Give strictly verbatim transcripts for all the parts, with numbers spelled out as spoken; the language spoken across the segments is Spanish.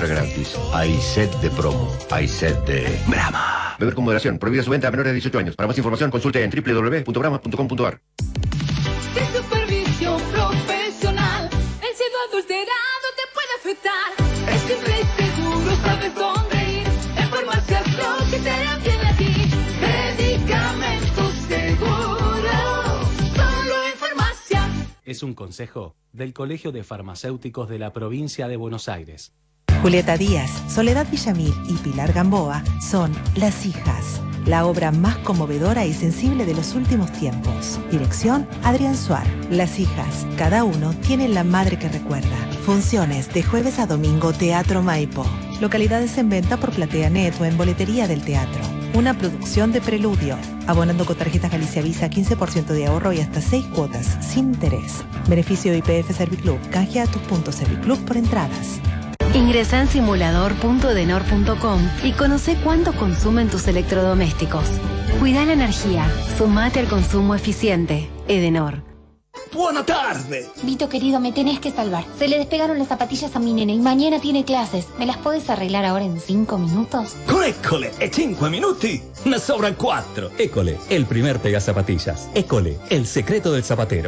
extra gratis. Hay set de promo. Hay set de Brahma. Beber con moderación. Prohibida su venta a menores de dieciocho años. Para más información consulte en doble u doble u doble u punto brahma punto com punto a r. De supervisión profesional. El cielo adulterado te puede afectar. Es simple y seguro, sabes dónde ir. En Farmacias Roque te la tiene aquí. Medicamentos seguros. Solo en farmacia. Es un consejo del Colegio de Farmacéuticos de la Provincia de Buenos Aires. Julieta Díaz, Soledad Villamil y Pilar Gamboa son Las Hijas, la obra más conmovedora y sensible de los últimos tiempos. Dirección, Adrián Suar. Las Hijas, cada uno tiene la madre que recuerda. Funciones de jueves a domingo, Teatro Maipo. Localidades en venta por PlateaNet o en boletería del teatro. Una producción de Preludio. Abonando con tarjetas Galicia Visa, quince por ciento de ahorro y hasta seis cuotas, sin interés. Beneficio I P F Serviclub. Canjea tus puntos Serviclub por entradas. Ingresa en simulador punto edenor punto com y conoce cuánto consumen tus electrodomésticos. Cuida la energía. Sumate al consumo eficiente. Edenor. Buena tarde. Vito, querido, me tenés que salvar. Se le despegaron las zapatillas a mi nene y mañana tiene clases. ¿Me las podés arreglar ahora en cinco minutos? École, e cinque minuti? Ne sobran cuatro. École, el primer pegazapatillas. École, el secreto del zapatero.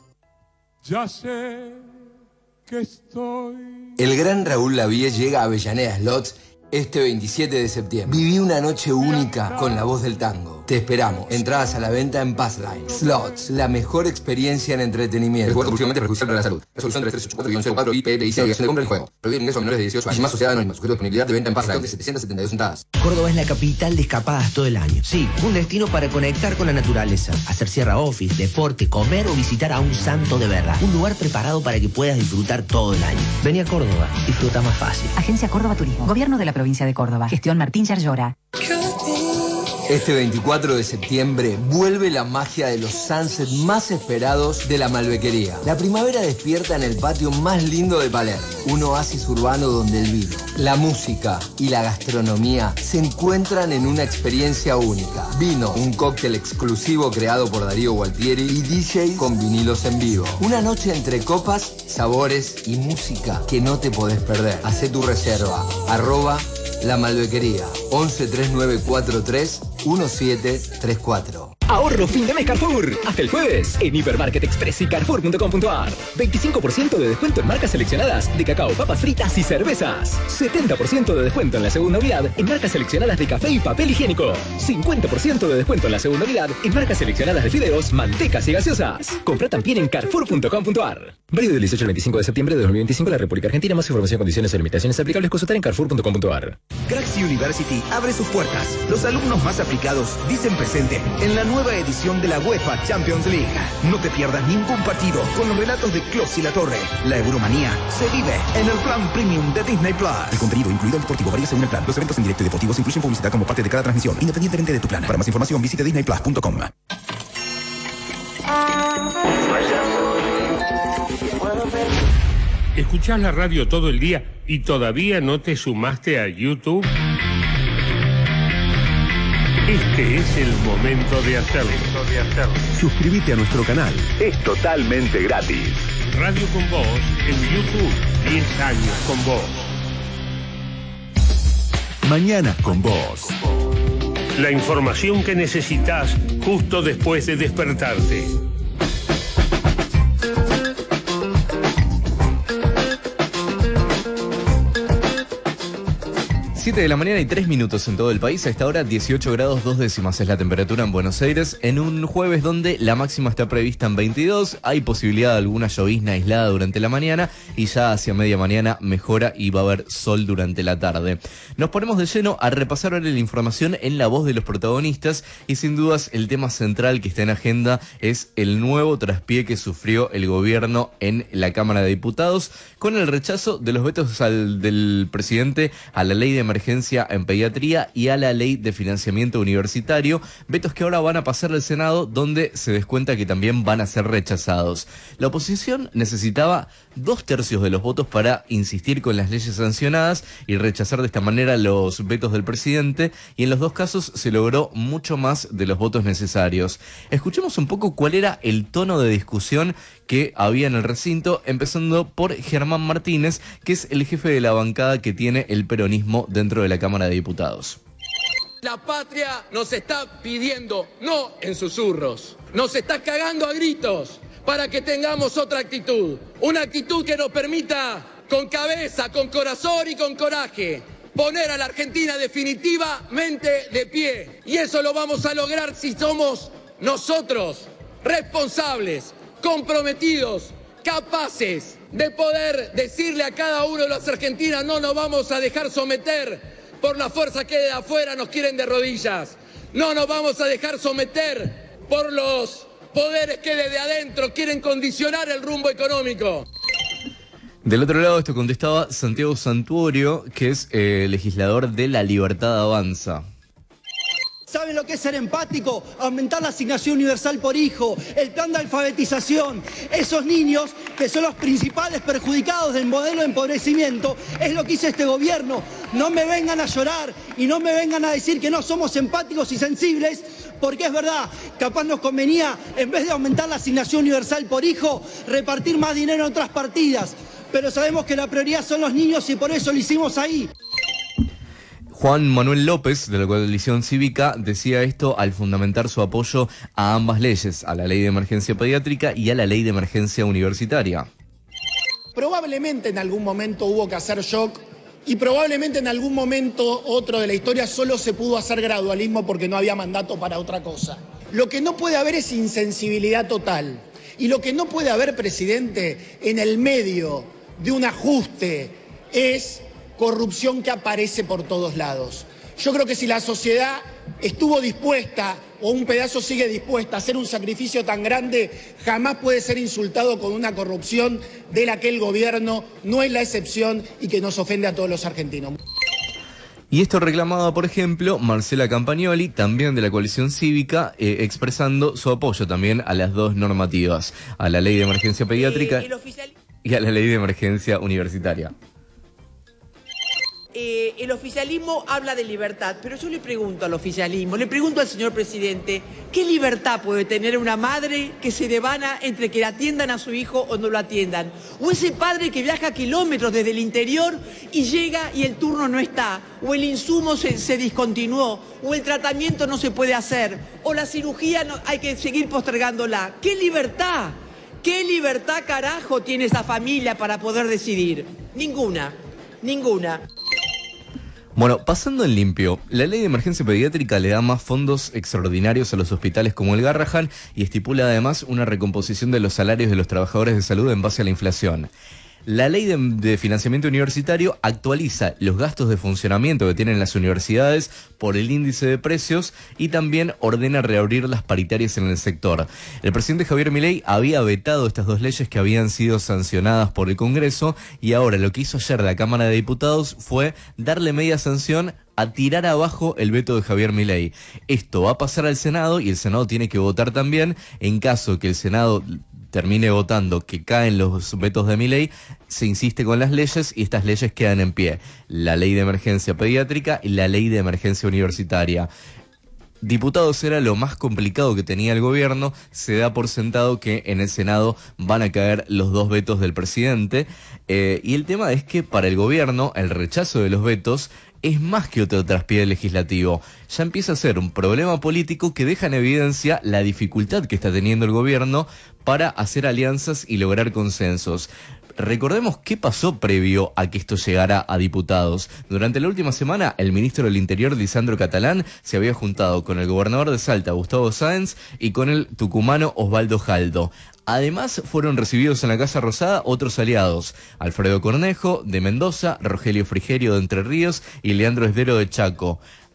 Ya sé que estoy... El gran Raúl Lavie llega a Avellaneda Slots este veintisiete de septiembre. Viví una noche única con la voz del tango. Te esperamos. Entradas a la venta en Passline. Slots, la mejor experiencia en entretenimiento. El juego compulsivamente perjudicial para la salud. Resolución tres tres ocho cuatro guion cero cuatro I P L I C. Obligación de compra del juego. Prohibir ingreso a menores de dieciocho años. Más sociedad anónima. Sujeto de disponibilidad de venta en Passline. De setecientas setenta y dos entradas. Córdoba es la capital de escapadas todo el año. Sí, un destino para conectar con la naturaleza, hacer sierra office, deporte, comer o visitar a un santo de verdad. Un lugar preparado para que puedas disfrutar todo el año. Vení a Córdoba, disfruta más fácil. Agencia Córdoba Turismo. Gobierno de la provincia de Córdoba. Gestión Martín Yarlora. Este veinticuatro de septiembre vuelve la magia de los sunsets más esperados de la Malbequería. La primavera despierta en el patio más lindo de Palermo. Un oasis urbano donde el vino, la música y la gastronomía se encuentran en una experiencia única. Vino, un cóctel exclusivo creado por Darío Gualtieri y D Js con vinilos en vivo. Una noche entre copas, sabores y música que no te podés perder. Hacé tu reserva. Arroba La Malbequería. once tres nueve cuatro tres uno siete tres cuatro. Ahorro fin de mes Carrefour. Hasta el jueves en Hipermarket Express y Carrefour punto com punto a r. veinticinco por ciento de descuento en marcas seleccionadas de cacao, papas fritas y cervezas. setenta por ciento de descuento en la segunda unidad en marcas seleccionadas de café y papel higiénico. cincuenta por ciento de descuento en la segunda unidad en marcas seleccionadas de fideos, mantecas y gaseosas. Compra también en Carrefour punto com punto a r. Válido del dieciocho al veinticinco de septiembre de dos mil veinticinco en la República Argentina. Más información, condiciones y limitaciones aplicables. Consultar en Carrefour punto com punto a r. Craxi University abre sus puertas. Los alumnos más aplicados dicen presente en la nueva edición de la UEFA Champions League. No te pierdas ningún partido con los relatos de Clos y La Torre. La Euromanía se vive en el plan premium de Disney Plus. El contenido incluido deportivo varía según el plan. Los eventos en directo y deportivos incluyen publicidad como parte de cada transmisión, independientemente de tu plan. Para más información visite disney plus punto com. ¿Escuchás la radio todo el día y todavía no te sumaste a YouTube? Este es el momento de hacerlo. Suscríbete a nuestro canal. Es totalmente gratis. Radio con Vos en YouTube. diez años con vos. Mañana con vos. La información que necesitas justo después de despertarte. siete de la mañana y tres minutos en todo el país. A esta hora dieciocho grados dos décimas es la temperatura en Buenos Aires, en un jueves donde la máxima está prevista en veintidós. Hay posibilidad de alguna llovizna aislada durante la mañana y ya hacia media mañana mejora y va a haber sol durante la tarde. Nos ponemos de lleno a repasar ahora la información en la voz de los protagonistas y sin dudas el tema central que está en agenda es el nuevo traspié que sufrió el gobierno en la Cámara de Diputados con el rechazo de los vetos al, del presidente a la ley de emergencia emergencia en pediatría y a la ley de financiamiento universitario, vetos que ahora van a pasar al Senado, donde se descuenta que también van a ser rechazados. La oposición necesitaba dos tercios de los votos para insistir con las leyes sancionadas y rechazar de esta manera los vetos del presidente, y en los dos casos se logró mucho más de los votos necesarios. Escuchemos un poco cuál era el tono de discusión que había en el recinto, empezando por Germán Martínez, que es el jefe de la bancada que tiene el peronismo dentro de la Cámara de Diputados. La patria nos está pidiendo, no en susurros, nos está cagando a gritos para que tengamos otra actitud. Una actitud que nos permita, con cabeza, con corazón y con coraje, poner a la Argentina definitivamente de pie. Y eso lo vamos a lograr si somos nosotros responsables, comprometidos, capaces de poder decirle a cada uno de los argentinos: no nos vamos a dejar someter por la fuerza que de afuera nos quieren de rodillas. No nos vamos a dejar someter por los poderes que desde adentro quieren condicionar el rumbo económico. Del otro lado, esto contestaba Santiago Santuorio, que es eh, legislador de La Libertad Avanza. ¿Saben lo que es ser empático? Aumentar la asignación universal por hijo, el plan de alfabetización. Esos niños que son los principales perjudicados del modelo de empobrecimiento, es lo que hizo este gobierno. No me vengan a llorar y no me vengan a decir que no somos empáticos y sensibles, porque es verdad, capaz nos convenía, en vez de aumentar la asignación universal por hijo, repartir más dinero en otras partidas. Pero sabemos que la prioridad son los niños y por eso lo hicimos ahí. Juan Manuel López, de la coalición cívica, decía esto al fundamentar su apoyo a ambas leyes, a la ley de emergencia pediátrica y a la ley de emergencia universitaria. Probablemente en algún momento hubo que hacer shock y probablemente en algún momento otro de la historia solo se pudo hacer gradualismo porque no había mandato para otra cosa. Lo que no puede haber es insensibilidad total. Y lo que no puede haber, presidente, en el medio de un ajuste es corrupción que aparece por todos lados. Yo creo que si la sociedad estuvo dispuesta, o un pedazo sigue dispuesta a hacer un sacrificio tan grande, jamás puede ser insultado con una corrupción de la que el gobierno no es la excepción y que nos ofende a todos los argentinos. Y esto reclamaba, por ejemplo, Marcela Campagnoli, también de la coalición cívica, eh, expresando su apoyo también a las dos normativas, a la ley de emergencia pediátrica eh, oficial... y a la ley de emergencia universitaria. Eh, el oficialismo habla de libertad, pero yo le pregunto al oficialismo, le pregunto al señor presidente, ¿qué libertad puede tener una madre que se devana entre que atiendan a su hijo o no lo atiendan? O ese padre que viaja kilómetros desde el interior y llega y el turno no está, o el insumo se, se discontinuó, o el tratamiento no se puede hacer, o la cirugía no, hay que seguir postergándola. ¿Qué libertad? ¿Qué libertad carajo tiene esa familia para poder decidir? Ninguna, ninguna. Bueno, pasando en limpio, la ley de emergencia pediátrica le da más fondos extraordinarios a los hospitales como el Garrahan y estipula además una recomposición de los salarios de los trabajadores de salud en base a la inflación. La ley de, de financiamiento universitario actualiza los gastos de funcionamiento que tienen las universidades por el índice de precios y también ordena reabrir las paritarias en el sector. El presidente Javier Milei había vetado estas dos leyes que habían sido sancionadas por el Congreso y ahora lo que hizo ayer la Cámara de Diputados fue darle media sanción a tirar abajo el veto de Javier Milei. Esto va a pasar al Senado y el Senado tiene que votar también. En caso que el Senado termine votando que caen los vetos de Milei, se insiste con las leyes y estas leyes quedan en pie. La ley de emergencia pediátrica y la ley de emergencia universitaria. Diputados era lo más complicado que tenía el gobierno, se da por sentado que en el Senado van a caer los dos vetos del presidente, eh, y el tema es que para el gobierno el rechazo de los vetos es más que otro traspié legislativo. Ya empieza a ser un problema político que deja en evidencia la dificultad que está teniendo el gobierno para hacer alianzas y lograr consensos. Recordemos qué pasó previo a que esto llegara a diputados. Durante la última semana, el ministro del Interior, Lisandro Catalán, se había juntado con el gobernador de Salta, Gustavo Sáenz, y con el tucumano Osvaldo Jaldo. Además, fueron recibidos en la Casa Rosada otros aliados: Alfredo Cornejo, de Mendoza, Rogelio Frigerio, de Entre Ríos, y Leandro Esdero, de Chaco.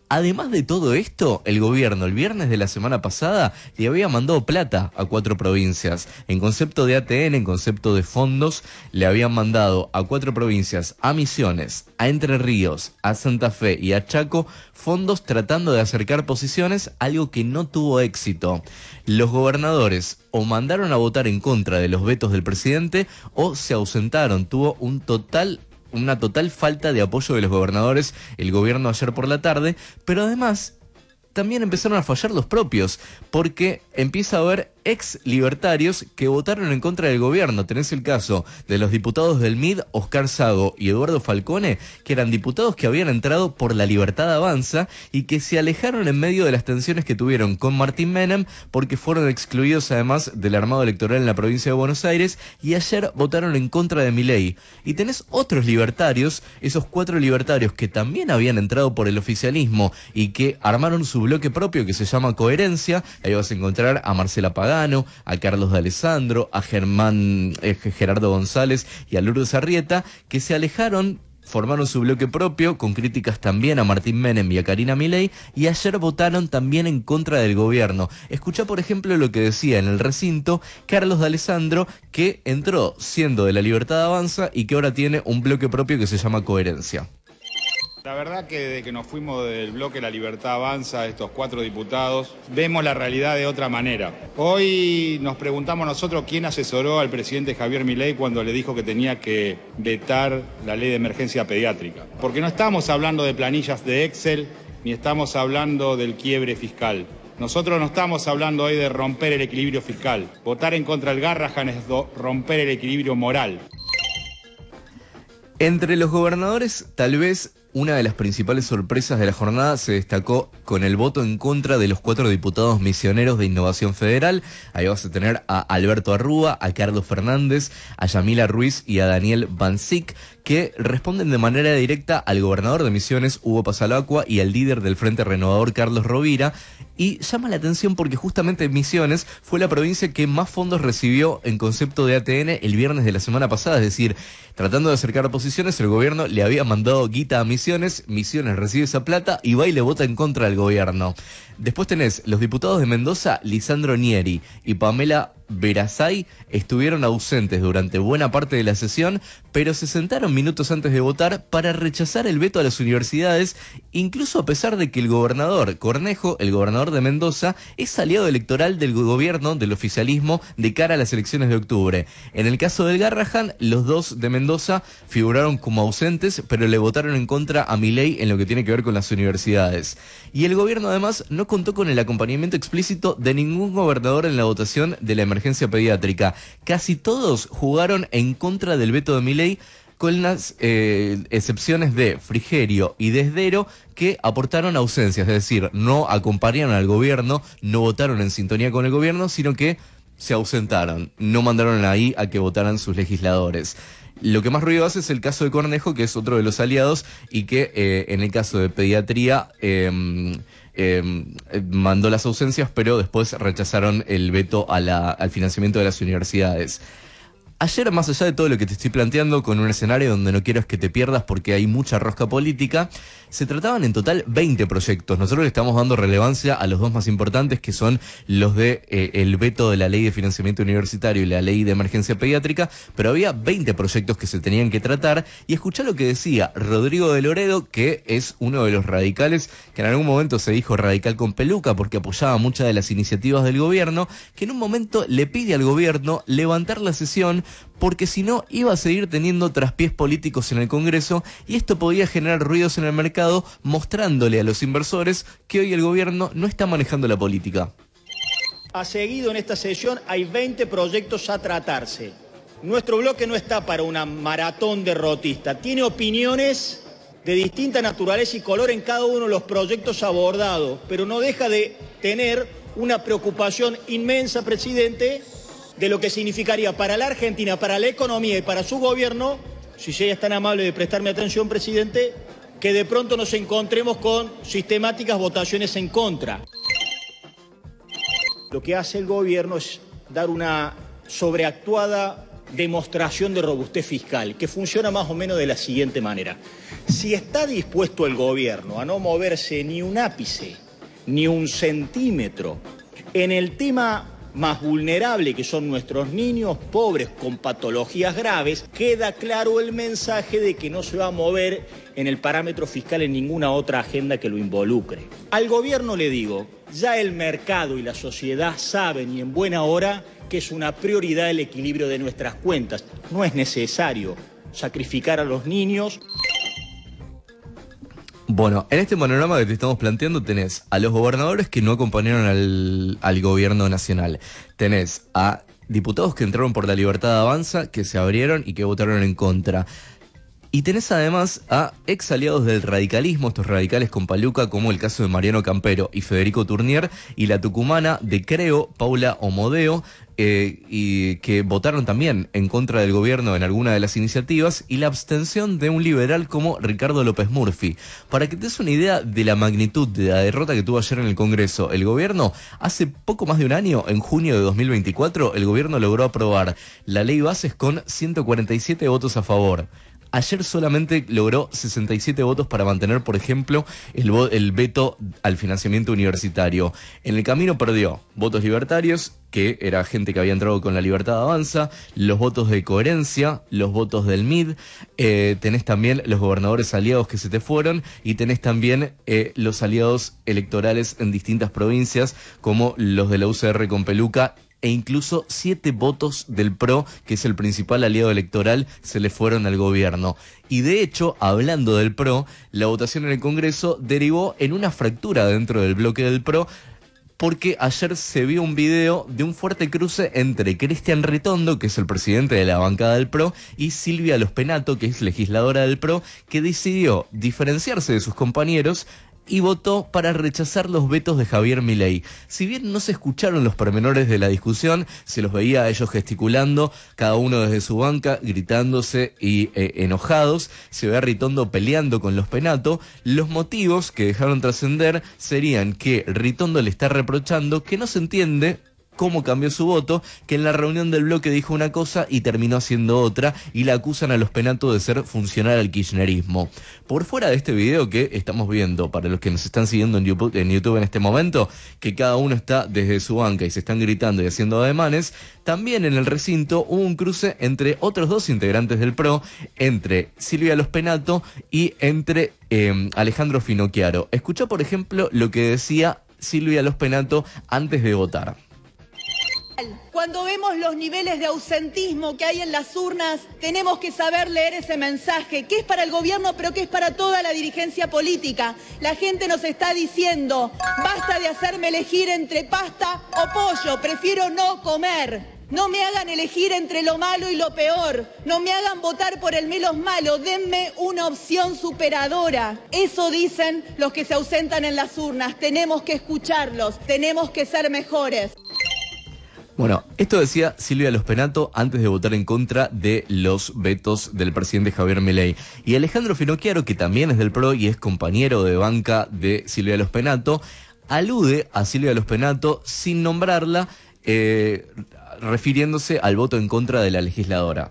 Además de todo esto, el gobierno el viernes de la semana pasada le había mandado plata a cuatro provincias. En concepto de A T N, en concepto de fondos, le habían mandado a cuatro provincias, a Misiones, a Entre Ríos, a Santa Fe y a Chaco, fondos tratando de acercar posiciones, algo que no tuvo éxito. Los gobernadores o mandaron a votar en contra de los vetos del presidente o se ausentaron. Tuvo un total... una total falta de apoyo de los gobernadores el gobierno ayer por la tarde, pero además también empezaron a fallar los propios, porque empieza a haber ex libertarios que votaron en contra del gobierno. Tenés el caso de los diputados del M I D, Oscar Sago y Eduardo Falcone, que eran diputados que habían entrado por La Libertad Avanza y que se alejaron en medio de las tensiones que tuvieron con Martín Menem, porque fueron excluidos además del armado electoral en la provincia de Buenos Aires, y ayer votaron en contra de Milei. Y tenés otros libertarios, esos cuatro libertarios que también habían entrado por el oficialismo y que armaron su bloque propio que se llama Coherencia. Ahí vas a encontrar a Marcela Pagano, a Carlos D'Alessandro, a Germán eh, Gerardo González y a Lourdes Arrieta, que se alejaron, formaron su bloque propio, con críticas también a Martín Menem y a Karina Milei, y ayer votaron también en contra del gobierno. Escuchá, por ejemplo, lo que decía en el recinto Carlos D'Alessandro, que entró siendo de La Libertad Avanza y que ahora tiene un bloque propio que se llama Coherencia. La verdad que desde que nos fuimos del bloque La Libertad Avanza, estos cuatro diputados, vemos la realidad de otra manera. Hoy nos preguntamos nosotros quién asesoró al presidente Javier Milei cuando le dijo que tenía que vetar la ley de emergencia pediátrica. Porque no estamos hablando de planillas de Excel, ni estamos hablando del quiebre fiscal. Nosotros no estamos hablando hoy de romper el equilibrio fiscal. Votar en contra del Garrahan es romper el equilibrio moral. Entre los gobernadores, tal vez una de las principales sorpresas de la jornada se destacó con el voto en contra de los cuatro diputados misioneros de Innovación Federal. Ahí vas a tener a Alberto Arrúa, a Carlos Fernández, a Yamila Ruiz y a Daniel Bancic, que responden de manera directa al gobernador de Misiones, Hugo Pasalacqua, y al líder del Frente Renovador, Carlos Rovira. Y llama la atención porque justamente Misiones fue la provincia que más fondos recibió en concepto de A T N el viernes de la semana pasada. Es decir, tratando de acercar posiciones, el gobierno le había mandado guita a Misiones, Misiones recibe esa plata y va y le vota en contra del gobierno. Después tenés los diputados de Mendoza, Lisandro Nieri y Pamela Verazay, estuvieron ausentes durante buena parte de la sesión, pero se sentaron minutos antes de votar para rechazar el veto a las universidades, incluso a pesar de que el gobernador Cornejo, el gobernador de Mendoza, es aliado electoral del gobierno, del oficialismo, de cara a las elecciones de octubre. En el caso del Garrahan, los dos de Mendoza figuraron como ausentes, pero le votaron en contra a Milei en lo que tiene que ver con las universidades. Y el gobierno además no contó con el acompañamiento explícito de ningún gobernador en la votación de la emergencia pediátrica. Casi todos jugaron en contra del veto de Milei, con las eh, excepciones de Frigerio y Desdero, que aportaron ausencias, es decir, no acompañaron al gobierno, no votaron en sintonía con el gobierno, sino que se ausentaron, no mandaron ahí a que votaran sus legisladores. Lo que más ruido hace es el caso de Cornejo, que es otro de los aliados y que eh, en el caso de pediatría eh, eh, mandó las ausencias, pero después rechazaron el veto a la, al financiamiento de las universidades. Ayer, más allá de todo lo que te estoy planteando, con un escenario donde no quiero es que te pierdas porque hay mucha rosca política, se trataban en total veinte proyectos. Nosotros le estamos dando relevancia a los dos más importantes, que son los de eh, el veto de la ley de financiamiento universitario y la ley de emergencia pediátrica, pero había veinte proyectos que se tenían que tratar. Y escuchá lo que decía Rodrigo de Loredo, que es uno de los radicales, que en algún momento se dijo radical con peluca porque apoyaba muchas de las iniciativas del gobierno, que en un momento le pide al gobierno levantar la sesión porque si no iba a seguir teniendo traspiés políticos en el Congreso y esto podía generar ruidos en el mercado, mostrándole a los inversores que hoy el gobierno no está manejando la política. Ha seguido en esta sesión, hay veinte proyectos a tratarse. Nuestro bloque no está para una maratón derrotista, tiene opiniones de distinta naturaleza y color en cada uno de los proyectos abordados, pero no deja de tener una preocupación inmensa, presidente, de lo que significaría para la Argentina, para la economía y para su gobierno, si ella es tan amable de prestarme atención, presidente, que de pronto nos encontremos con sistemáticas votaciones en contra. Lo que hace el gobierno es dar una sobreactuada demostración de robustez fiscal, que funciona más o menos de la siguiente manera. Si está dispuesto el gobierno a no moverse ni un ápice, ni un centímetro, en el tema más vulnerable, que son nuestros niños pobres con patologías graves, queda claro el mensaje de que no se va a mover en el parámetro fiscal en ninguna otra agenda que lo involucre. Al gobierno le digo, ya el mercado y la sociedad saben, y en buena hora, que es una prioridad el equilibrio de nuestras cuentas. No es necesario sacrificar a los niños. Bueno, en este panorama que te estamos planteando tenés a los gobernadores que no acompañaron al, al gobierno nacional. Tenés a diputados que entraron por la Libertad de Avanza, que se abrieron y que votaron en contra. Y tenés además a ex aliados del radicalismo, estos radicales con paluca, como el caso de Mariano Campero y Federico Turnier, y la tucumana de Creo, Paula Omodeo, eh, y que votaron también en contra del gobierno en alguna de las iniciativas, y la abstención de un liberal como Ricardo López Murphy. Para que te des una idea de la magnitud de la derrota que tuvo ayer en el Congreso, el gobierno, hace poco más de un año, en junio de dos mil veinticuatro, el gobierno logró aprobar la ley Bases con ciento cuarenta y siete votos a favor. Ayer solamente logró sesenta y siete votos para mantener, por ejemplo, el, vo- el veto al financiamiento universitario. En el camino perdió votos libertarios, que era gente que había entrado con la Libertad Avanza, los votos de Coherencia, los votos del M I D, eh, tenés también los gobernadores aliados que se te fueron, y tenés también eh, los aliados electorales en distintas provincias, como los de la U C R con peluca, e incluso siete votos del P R O, que es el principal aliado electoral, se le fueron al gobierno. Y de hecho, hablando del P R O, la votación en el Congreso derivó en una fractura dentro del bloque del P R O, porque ayer se vio un video de un fuerte cruce entre Cristian Ritondo, que es el presidente de la bancada del P R O, y Silvia Lospenato, que es legisladora del P R O, que decidió diferenciarse de sus compañeros y votó para rechazar los vetos de Javier Milei. Si bien no se escucharon los pormenores de la discusión, se los veía a ellos gesticulando, cada uno desde su banca, gritándose y eh, enojados, se ve a Ritondo peleando con Lospenato. Los motivos que dejaron trascender serían que Ritondo le está reprochando que no se entiende cómo cambió su voto, que en la reunión del bloque dijo una cosa y terminó haciendo otra, y la acusan a Lospenato de ser funcional al kirchnerismo. Por fuera de este video que estamos viendo, para los que nos están siguiendo en YouTube, en YouTube en este momento, que cada uno está desde su banca y se están gritando y haciendo ademanes, también en el recinto hubo un cruce entre otros dos integrantes del P R O, entre Silvia Lospenato y entre eh, Alejandro Finocchiaro. Escuchá, por ejemplo, lo que decía Silvia Lospenato antes de votar. Cuando vemos los niveles de ausentismo que hay en las urnas, tenemos que saber leer ese mensaje, que es para el gobierno, pero que es para toda la dirigencia política. La gente nos está diciendo, basta de hacerme elegir entre pasta o pollo, prefiero no comer. No me hagan elegir entre lo malo y lo peor. No me hagan votar por el menos malo. Denme una opción superadora. Eso dicen los que se ausentan en las urnas. Tenemos que escucharlos. Tenemos que ser mejores. Bueno, esto decía Silvia Lospenato antes de votar en contra de los vetos del presidente Javier Milei. Y Alejandro Finocchiaro, que también es del P R O y es compañero de banca de Silvia Lospenato, alude a Silvia Lospenato sin nombrarla, eh, refiriéndose al voto en contra de la legisladora.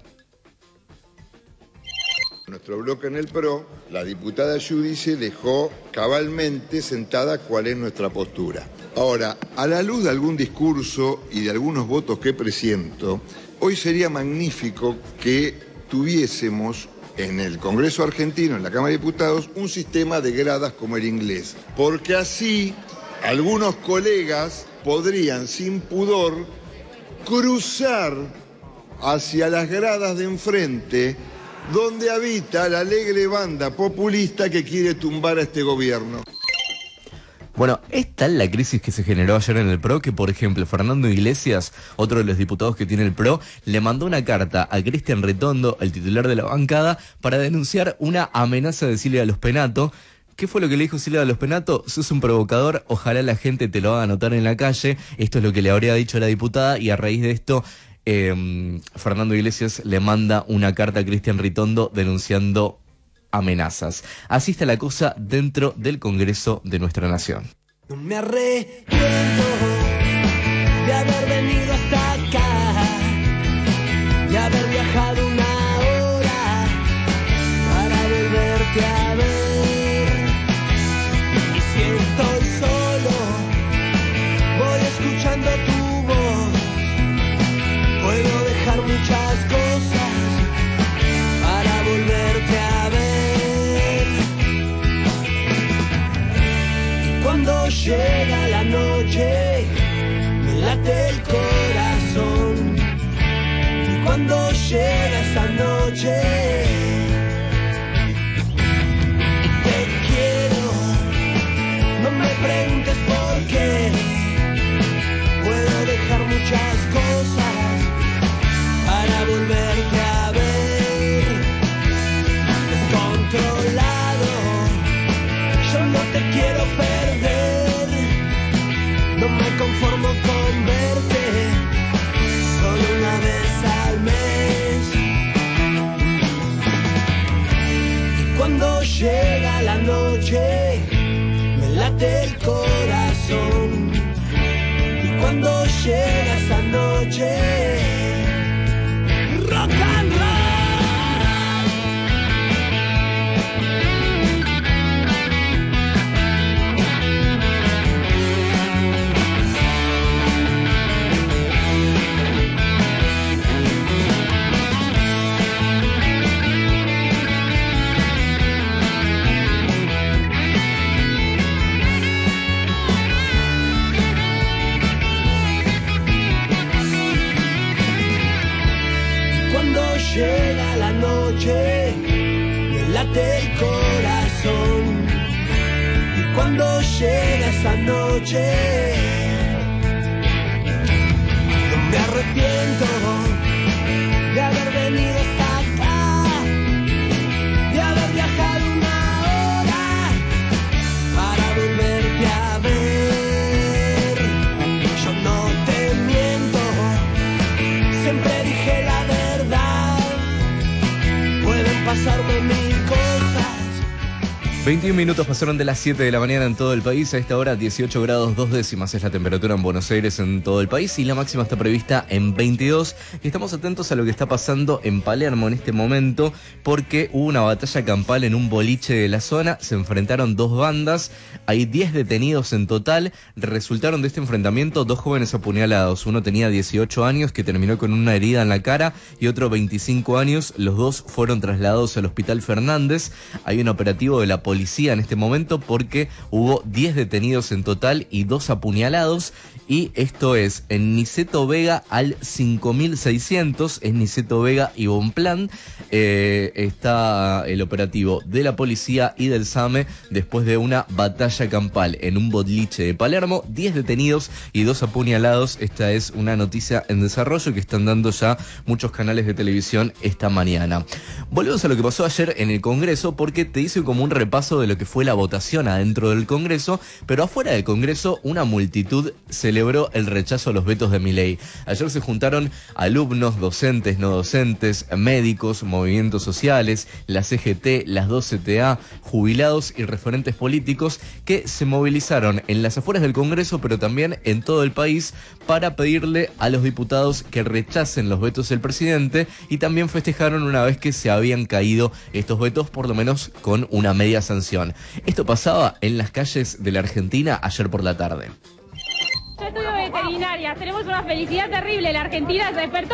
Nuestro bloque en el P R O, la diputada Giudice dejó cabalmente sentada cuál es nuestra postura. Ahora, a la luz de algún discurso y de algunos votos que presiento, hoy sería magnífico que tuviésemos en el Congreso argentino, en la Cámara de Diputados, un sistema de gradas como el inglés, porque así algunos colegas podrían sin pudor cruzar hacia las gradas de enfrente, donde habita la alegre banda populista que quiere tumbar a este gobierno. Bueno, es tal la crisis que se generó ayer en el P R O que, por ejemplo, Fernando Iglesias, otro de los diputados que tiene el P R O, le mandó una carta a Cristian Ritondo, el titular de la bancada, para denunciar una amenaza de Silvia Lospenato. ¿Qué fue lo que le dijo Silvia Lospenato? Sos un provocador, ojalá la gente te lo haga notar en la calle. Esto es lo que le habría dicho la diputada, y a raíz de esto eh, Fernando Iglesias le manda una carta a Cristian Ritondo denunciando amenazas. Así está la cosa dentro del Congreso de nuestra nación. No me arrepiento de haber venido hasta acá, de haber llega la noche, me late el corazón. Y cuando llega esa noche, te quiero. No me preguntes por qué. Puedo dejar muchas cosas para volverte a ver. Descontrolado, yo no te quiero perder. No me conformo con verte solo una vez al mes. Y cuando llega la noche, me late el corazón. Y cuando llega esa noche, rock and roll. Llega la noche, me late el corazón. Y cuando llega esa noche, no me arrepiento de haber venido hasta acá, de haber viajado una hora para volverte a ver. Yo no te miento, siempre dije la verdad. Pasarme mil cosas. veintiún minutos pasaron de las siete de la mañana en todo el país. A esta hora dieciocho grados dos décimas es la temperatura en Buenos Aires en todo el país y la máxima está prevista en veintidós. Y estamos atentos a lo que está pasando en Palermo en este momento porque hubo una batalla campal en un boliche de la zona. Se enfrentaron dos bandas. Hay diez detenidos en total. Resultaron de este enfrentamiento dos jóvenes apuñalados. Uno tenía dieciocho años que terminó con una herida en la cara y otro veinticinco años. Los dos fueron trasladados al Hospital Fernández. Hay un operativo de la policía en este momento porque hubo diez detenidos en total y dos apuñalados. Y esto es en Niceto Vega al cinco mil seiscientos, es Niceto Vega y Bonplan. Eh, está el operativo de la policía y del SAME después de una batalla campal en un boliche de Palermo. diez detenidos y dos apuñalados. Esta es una noticia en desarrollo que están dando ya muchos canales de televisión esta mañana. Volvemos a lo que pasó ayer en el Congreso porque te hice como un repaso de lo que fue la votación adentro del Congreso, pero afuera del Congreso una multitud celebró el rechazo a los vetos de Milei. Ayer se juntaron alumnos, docentes, no docentes, médicos, movimientos sociales, la C G T, las dos C T A, jubilados y referentes políticos que se movilizaron en las afueras del Congreso, pero también en todo el país para pedirle a los diputados que rechacen los vetos del presidente y también festejaron una vez que se habían caído estos vetos, por lo menos con una media sanción. Esto pasaba en las calles de la Argentina ayer por la tarde. Yo estudio veterinaria, tenemos una felicidad terrible, la Argentina se despertó.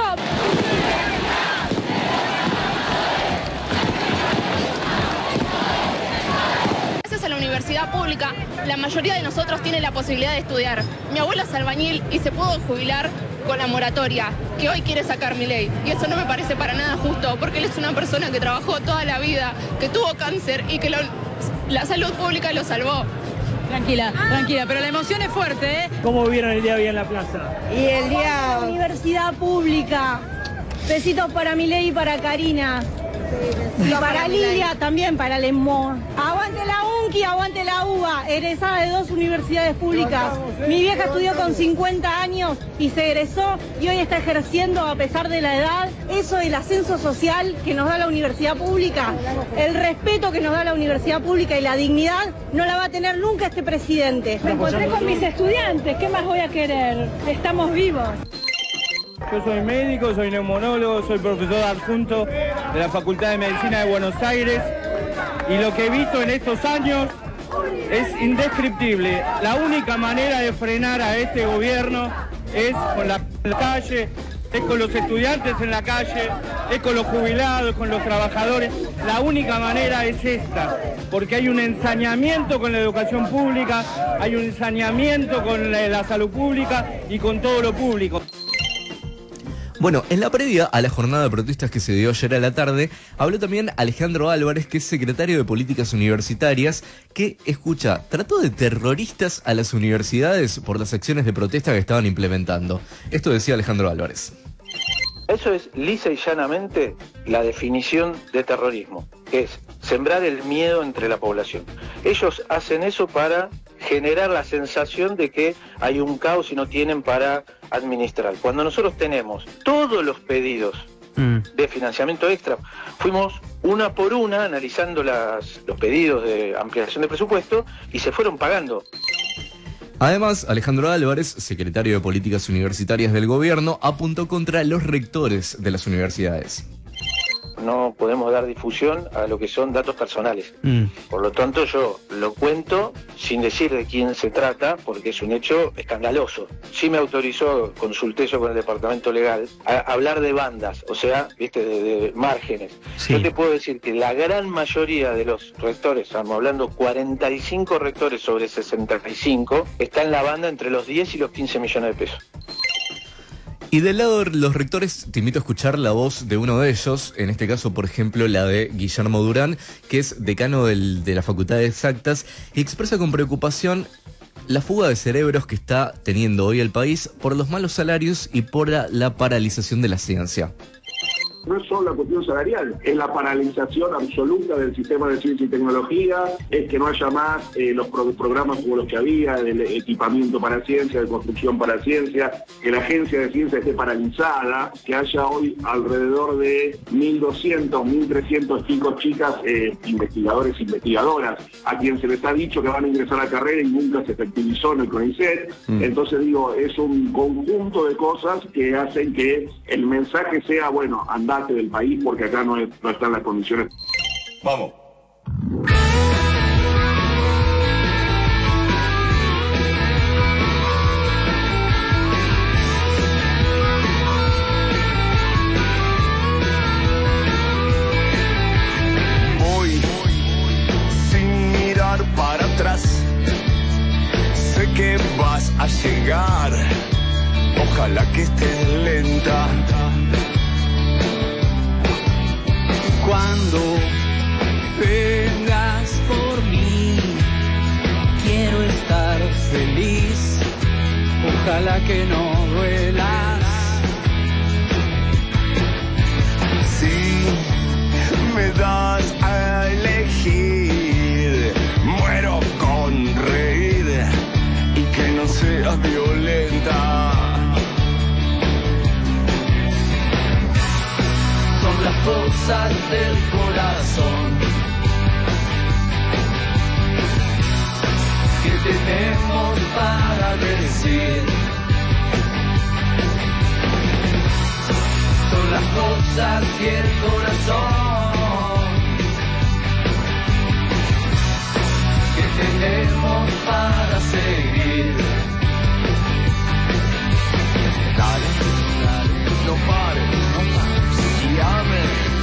Gracias a la universidad pública, la mayoría de nosotros tiene la posibilidad de estudiar. Mi abuelo es albañil y se pudo jubilar con la moratoria que hoy quiere sacar Milei. Y eso no me parece para nada justo, porque él es una persona que trabajó toda la vida, que tuvo cáncer y que lo, la salud pública lo salvó. Tranquila, tranquila, pero la emoción es fuerte, ¿eh? ¿Cómo vieron el día hoy en la plaza? Y el día... Universidad pública. Besitos para Milei y para Karina. Y para Lidia también, para Lemón. Aguante la UNCI, aguante la UBA, egresada de dos universidades públicas. Mi vieja estudió con cincuenta años y se egresó y hoy está ejerciendo a pesar de la edad. Eso del ascenso social que nos da la universidad pública, el respeto que nos da la universidad pública y la dignidad, no la va a tener nunca este presidente. Me encontré con mis estudiantes, ¿qué más voy a querer? Estamos vivos. Yo soy médico, soy neumonólogo, soy profesor adjunto de la Facultad de Medicina de Buenos Aires y lo que he visto en estos años es indescriptible. La única manera de frenar a este gobierno es con la calle, Es con los estudiantes en la calle, es con los jubilados, con los trabajadores. La única manera es esta, porque hay un ensañamiento con la educación pública, hay un ensañamiento con la, la salud pública y con todo lo público. Bueno, en la previa a la jornada de protestas que se dio ayer a la tarde, habló también Alejandro Álvarez, que es secretario de Políticas Universitarias, que, escucha, trató de terroristas a las universidades por las acciones de protesta que estaban implementando. Esto decía Alejandro Álvarez. Eso es lisa y llanamente la definición de terrorismo, que es sembrar el miedo entre la población. Ellos hacen eso para generar la sensación de que hay un caos y no tienen para administrar. Cuando nosotros tenemos todos los pedidos mm. de financiamiento extra, fuimos una por una analizando las, los pedidos de ampliación de presupuesto y se fueron pagando. Además, Alejandro Álvarez, secretario de Políticas Universitarias del Gobierno, apuntó contra los rectores de las universidades. No podemos dar difusión a lo que son datos personales. Mm. Por lo tanto, yo lo cuento sin decir de quién se trata, porque es un hecho escandaloso. Sí me autorizó, consulté yo con el departamento legal, a hablar de bandas, o sea, viste, de, de márgenes. Sí. Yo te puedo decir que la gran mayoría de los rectores, estamos hablando cuarenta y cinco rectores sobre sesenta y cinco, está en la banda entre los diez y los quince millones de pesos. Y del lado de los rectores, te invito a escuchar la voz de uno de ellos, en este caso, por ejemplo, la de Guillermo Durán, que es decano del, de la Facultad de Exactas, y expresa con preocupación la fuga de cerebros que está teniendo hoy el país por los malos salarios y por la, la paralización de la ciencia. No es solo la cuestión salarial, es la paralización absoluta del sistema de ciencia y tecnología, es que no haya más eh, los pro programas como los que había, del equipamiento para ciencia, de construcción para ciencia, que la agencia de ciencia esté paralizada, que haya hoy alrededor de mil doscientos, mil trescientos chicos, chicas, eh, investigadores e investigadoras, a quien se les ha dicho que van a ingresar a la carrera y nunca se efectivizó en el CONICET. Mm. Entonces digo, es un conjunto de cosas que hacen que el mensaje sea, bueno, andar del país porque acá no, es, no están las condiciones. Vamos. Voy sin mirar para atrás. Sé que vas a llegar. Ojalá que estés lenta. Cuando vengas por mí, quiero estar feliz. Ojalá que no duelas. Si me das a elegir, muero con reír y que no seas violenta. Las cosas del corazón que tenemos para decir, son las cosas y el corazón que tenemos para seguir. Dale, dale, no pares, no pares. Amén.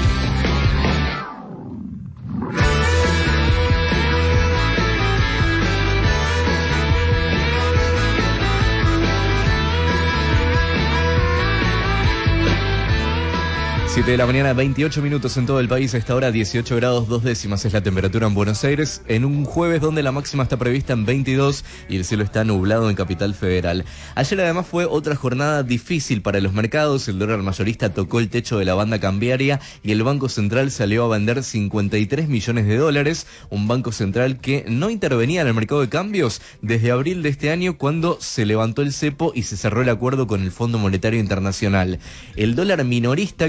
siete de la mañana, veintiocho minutos en todo el país. A esta hora, dieciocho grados dos décimas es la temperatura en Buenos Aires, en un jueves donde la máxima está prevista en veintidós y el cielo está nublado en Capital Federal. Ayer además fue otra jornada difícil para los mercados. El dólar mayorista tocó el techo de la banda cambiaria y el Banco Central salió a vender cincuenta y tres millones de dólares. Un Banco Central que no intervenía en el mercado de cambios desde abril de este año, cuando se levantó el cepo y se cerró el acuerdo con el Fondo Monetario Internacional. El dólar minorista, que es el que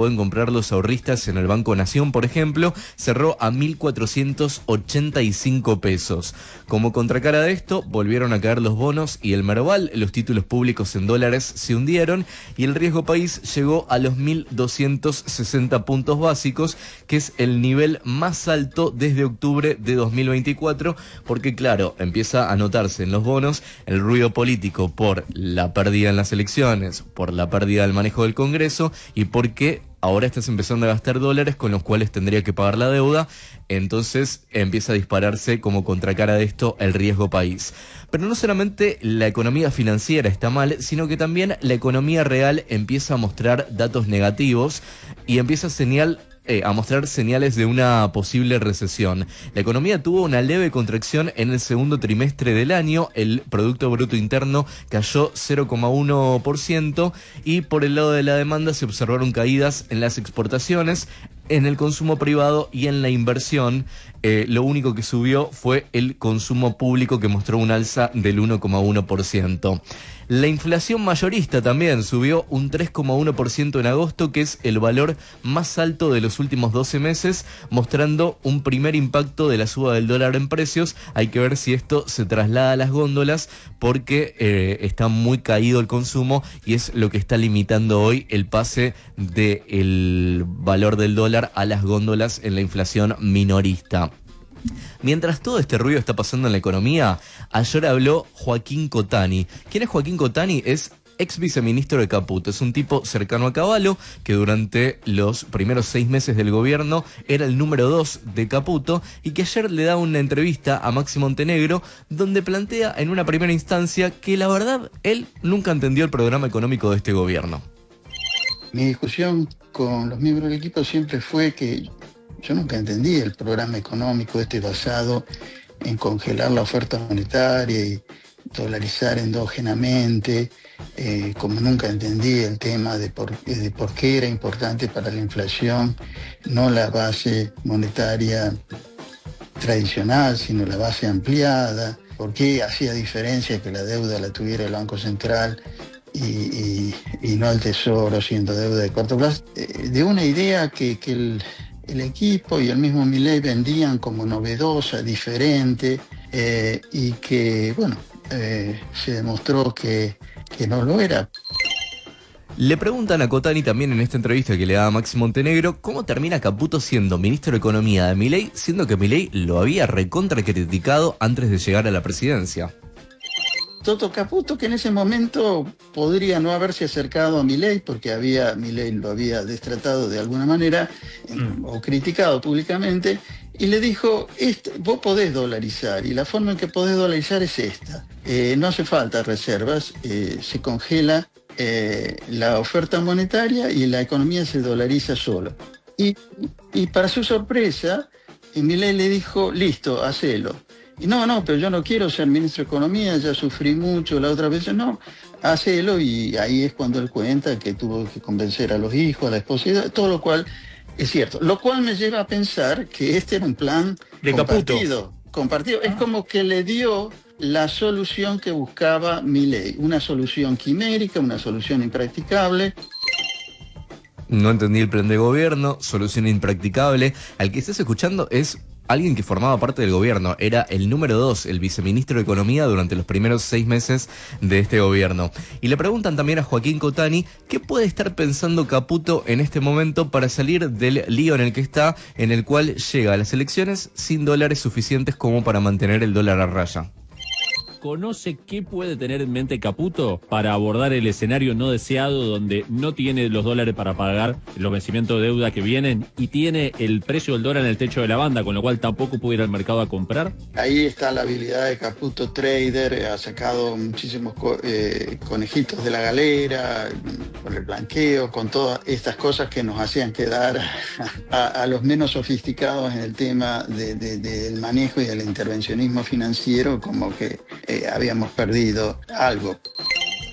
pueden comprar los ahorristas en el Banco Nación, por ejemplo, cerró a mil cuatrocientos ochenta y cinco pesos. Como contracara de esto, volvieron a caer los bonos y el Merval, los títulos públicos en dólares se hundieron y el riesgo país llegó a los mil doscientos sesenta puntos básicos, que es el nivel más alto desde octubre de dos mil veinticuatro, porque claro, empieza a notarse en los bonos el ruido político por la pérdida en las elecciones, por la pérdida del manejo del Congreso y porque ahora estás empezando a gastar dólares con los cuales tendría que pagar la deuda, entonces empieza a dispararse como contracara de esto el riesgo país. Pero no solamente la economía financiera está mal, sino que también la economía real empieza a mostrar datos negativos y empieza a señal Eh, a mostrar señales de una posible recesión. La economía tuvo una leve contracción en el segundo trimestre del año, el Producto Bruto Interno cayó cero coma uno por ciento y por el lado de la demanda se observaron caídas en las exportaciones, en el consumo privado y en la inversión. Eh, lo único que subió fue el consumo público, que mostró un alza del uno coma uno por ciento. La inflación mayorista también subió un tres coma uno por ciento en agosto, que es el valor más alto de los últimos doce meses, mostrando un primer impacto de la suba del dólar en precios. Hay que ver si esto se traslada a las góndolas, porque eh, está muy caído el consumo y es lo que está limitando hoy el pase del valor del dólar a las góndolas en la inflación minorista. Mientras todo este ruido está pasando en la economía, ayer habló Joaquín Cotani. ¿Quién es Joaquín Cotani? Es ex viceministro de Caputo. Es un tipo cercano a Cavallo, que durante los primeros seis meses del gobierno era el número dos de Caputo, y que ayer le da una entrevista a Maxi Montenegro donde plantea en una primera instancia que la verdad él nunca entendió el programa económico de este gobierno. Mi discusión con los miembros del equipo siempre fue que yo nunca entendí el programa económico este basado en congelar la oferta monetaria y dolarizar endógenamente, eh, como nunca entendí el tema de por, de por qué era importante para la inflación no la base monetaria tradicional, sino la base ampliada, por qué hacía diferencia que la deuda la tuviera el Banco Central y, y, y no el Tesoro, siendo deuda de corto plazo, eh, de una idea que, que el El equipo y el mismo Milei vendían como novedosa, diferente, eh, y que, bueno, eh, se demostró que, que no lo era. Le preguntan a Cotani también en esta entrevista que le da a Maxi Montenegro cómo termina Caputo siendo ministro de Economía de Milei, siendo que Milei lo había recontra criticado antes de llegar a la presidencia. Toto Caputo, que en ese momento podría no haberse acercado a Milei porque había Milei lo había destratado de alguna manera mm. o criticado públicamente, y le dijo, vos podés dolarizar y la forma en que podés dolarizar es esta, eh, no hace falta reservas, eh, se congela eh, la oferta monetaria y la economía se dolariza solo. Y, y para su sorpresa, Milei le dijo, listo, hacelo. Y no, no, pero yo no quiero ser ministro de Economía, ya sufrí mucho la otra vez, no, hacelo, y ahí es cuando él cuenta que tuvo que convencer a los hijos, a la esposa, todo lo cual es cierto. Lo cual me lleva a pensar que este era un plan de compartido, Caputo. compartido. Es como que le dio la solución que buscaba Milei, una solución quimérica, una solución impracticable. No entendí el plan de gobierno, solución impracticable. Al que estás escuchando es alguien que formaba parte del gobierno, era el número dos, el viceministro de Economía durante los primeros seis meses de este gobierno. Y le preguntan también a Joaquín Cotani qué puede estar pensando Caputo en este momento para salir del lío en el que está, en el cual llega a las elecciones sin dólares suficientes como para mantener el dólar a raya. ¿Conoce qué puede tener en mente Caputo para abordar el escenario no deseado donde no tiene los dólares para pagar los vencimientos de deuda que vienen y tiene el precio del dólar en el techo de la banda, con lo cual tampoco puede ir al mercado a comprar? Ahí está la habilidad de Caputo Trader, ha sacado muchísimos co eh, conejitos de la galera, con el blanqueo, con todas estas cosas que nos hacían quedar a, a los menos sofisticados en el tema de, de, del manejo y del intervencionismo financiero, como que Eh, habíamos perdido algo.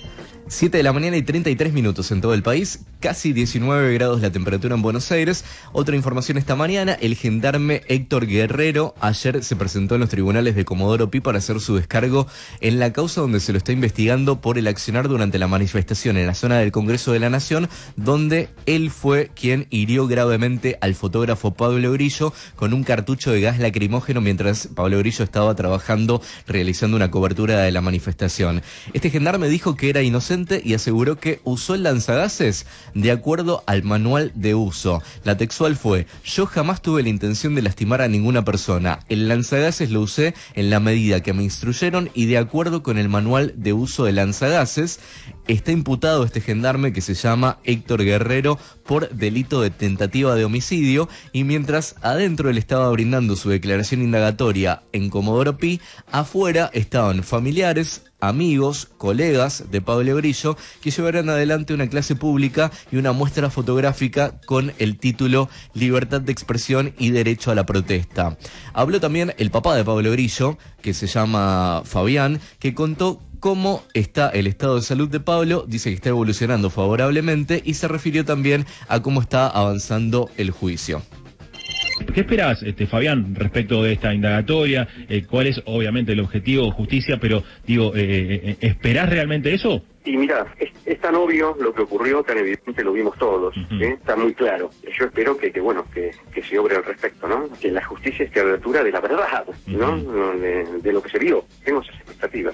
siete de la mañana y treinta y tres minutos en todo el país, casi diecinueve grados la temperatura en Buenos Aires. Otra información esta mañana, el gendarme Héctor Guerrero ayer se presentó en los tribunales de Comodoro Pi para hacer su descargo en la causa donde se lo está investigando por el accionar durante la manifestación en la zona del Congreso de la Nación, donde él fue quien hirió gravemente al fotógrafo Pablo Grillo con un cartucho de gas lacrimógeno mientras Pablo Grillo estaba trabajando realizando una cobertura de la manifestación. Este gendarme dijo que era inocente y aseguró que usó el lanzagases de acuerdo al manual de uso. La textual fue: yo jamás tuve la intención de lastimar a ninguna persona. El lanzagases lo usé en la medida que me instruyeron y de acuerdo con el manual de uso de lanzagases. Está imputado este gendarme que se llama Héctor Guerrero por delito de tentativa de homicidio, y mientras adentro él estaba brindando su declaración indagatoria en Comodoro Pi, afuera estaban familiares, amigos, colegas de Pablo Grillo que llevarán adelante una clase pública y una muestra fotográfica con el título Libertad de expresión y derecho a la protesta. Habló también el papá de Pablo Grillo, que se llama Fabián, que contó cómo está el estado de salud de Pablo, dice que está evolucionando favorablemente y se refirió también a cómo está avanzando el juicio. ¿Qué esperás, este, Fabián, respecto de esta indagatoria? Eh, ¿Cuál es, obviamente, el objetivo? Justicia, pero, digo, eh, eh, ¿esperás realmente eso? Y mirá, es, es tan obvio lo que ocurrió, tan evidente, lo vimos todos, uh-huh. ¿eh? Está muy claro. Yo espero que, que bueno, que, que se obre al respecto, ¿no? Que la justicia esté a la altura de la verdad, ¿no? Uh-huh. De, de lo que se vio. Tengo esas expectativas.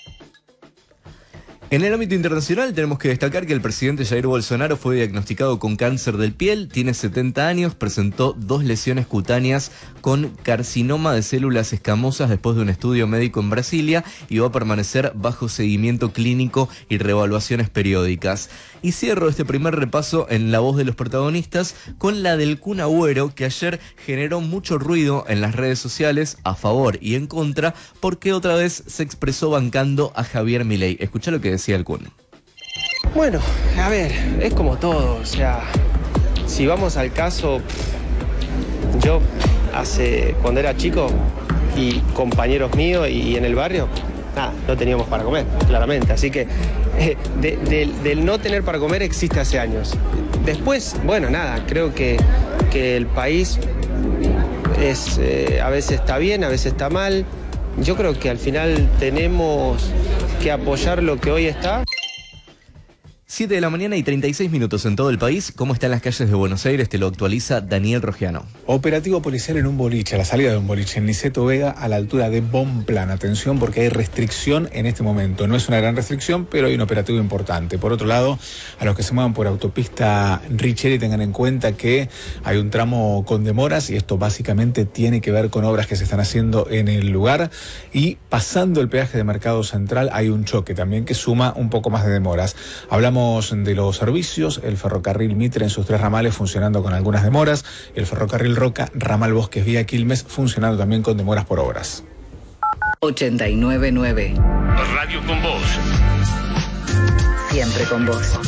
En el ámbito internacional tenemos que destacar que el presidente Jair Bolsonaro fue diagnosticado con cáncer del piel, tiene setenta años, presentó dos lesiones cutáneas con carcinoma de células escamosas después de un estudio médico en Brasilia y va a permanecer bajo seguimiento clínico y reevaluaciones periódicas. Y cierro este primer repaso en la voz de los protagonistas con la del Kun Agüero, que ayer generó mucho ruido en las redes sociales a favor y en contra porque otra vez se expresó bancando a Javier Milei. Escuchá lo que decía el Kun. Bueno, a ver, es como todo, o sea, si vamos al caso, yo hace, cuando era chico y compañeros míos y, y en el barrio, nada, no teníamos para comer, claramente, así que eh, de, de, del no tener para comer existe hace años. Después, bueno, nada, creo que, que el país es, eh, a veces está bien, a veces está mal. Yo creo que al final tenemos que apoyar lo que hoy está. siete de la mañana y treinta y seis minutos en todo el país. ¿Cómo están las calles de Buenos Aires? Te lo actualiza Daniel Rogiano. Operativo policial en un boliche, a la salida de un boliche en Niceto Vega, a la altura de Bonplan. Atención porque hay restricción en este momento. No es una gran restricción, pero hay un operativo importante. Por otro lado, a los que se muevan por autopista Richeri, tengan en cuenta que hay un tramo con demoras y esto básicamente tiene que ver con obras que se están haciendo en el lugar. Y pasando el peaje de Mercado Central hay un choque también que suma un poco más de demoras. Hablamos de los servicios, el ferrocarril Mitre en sus tres ramales funcionando con algunas demoras, el ferrocarril Roca, ramal Bosques vía Quilmes funcionando también con demoras por obras. ochenta y nueve nueve Radio con vos. Siempre con vos.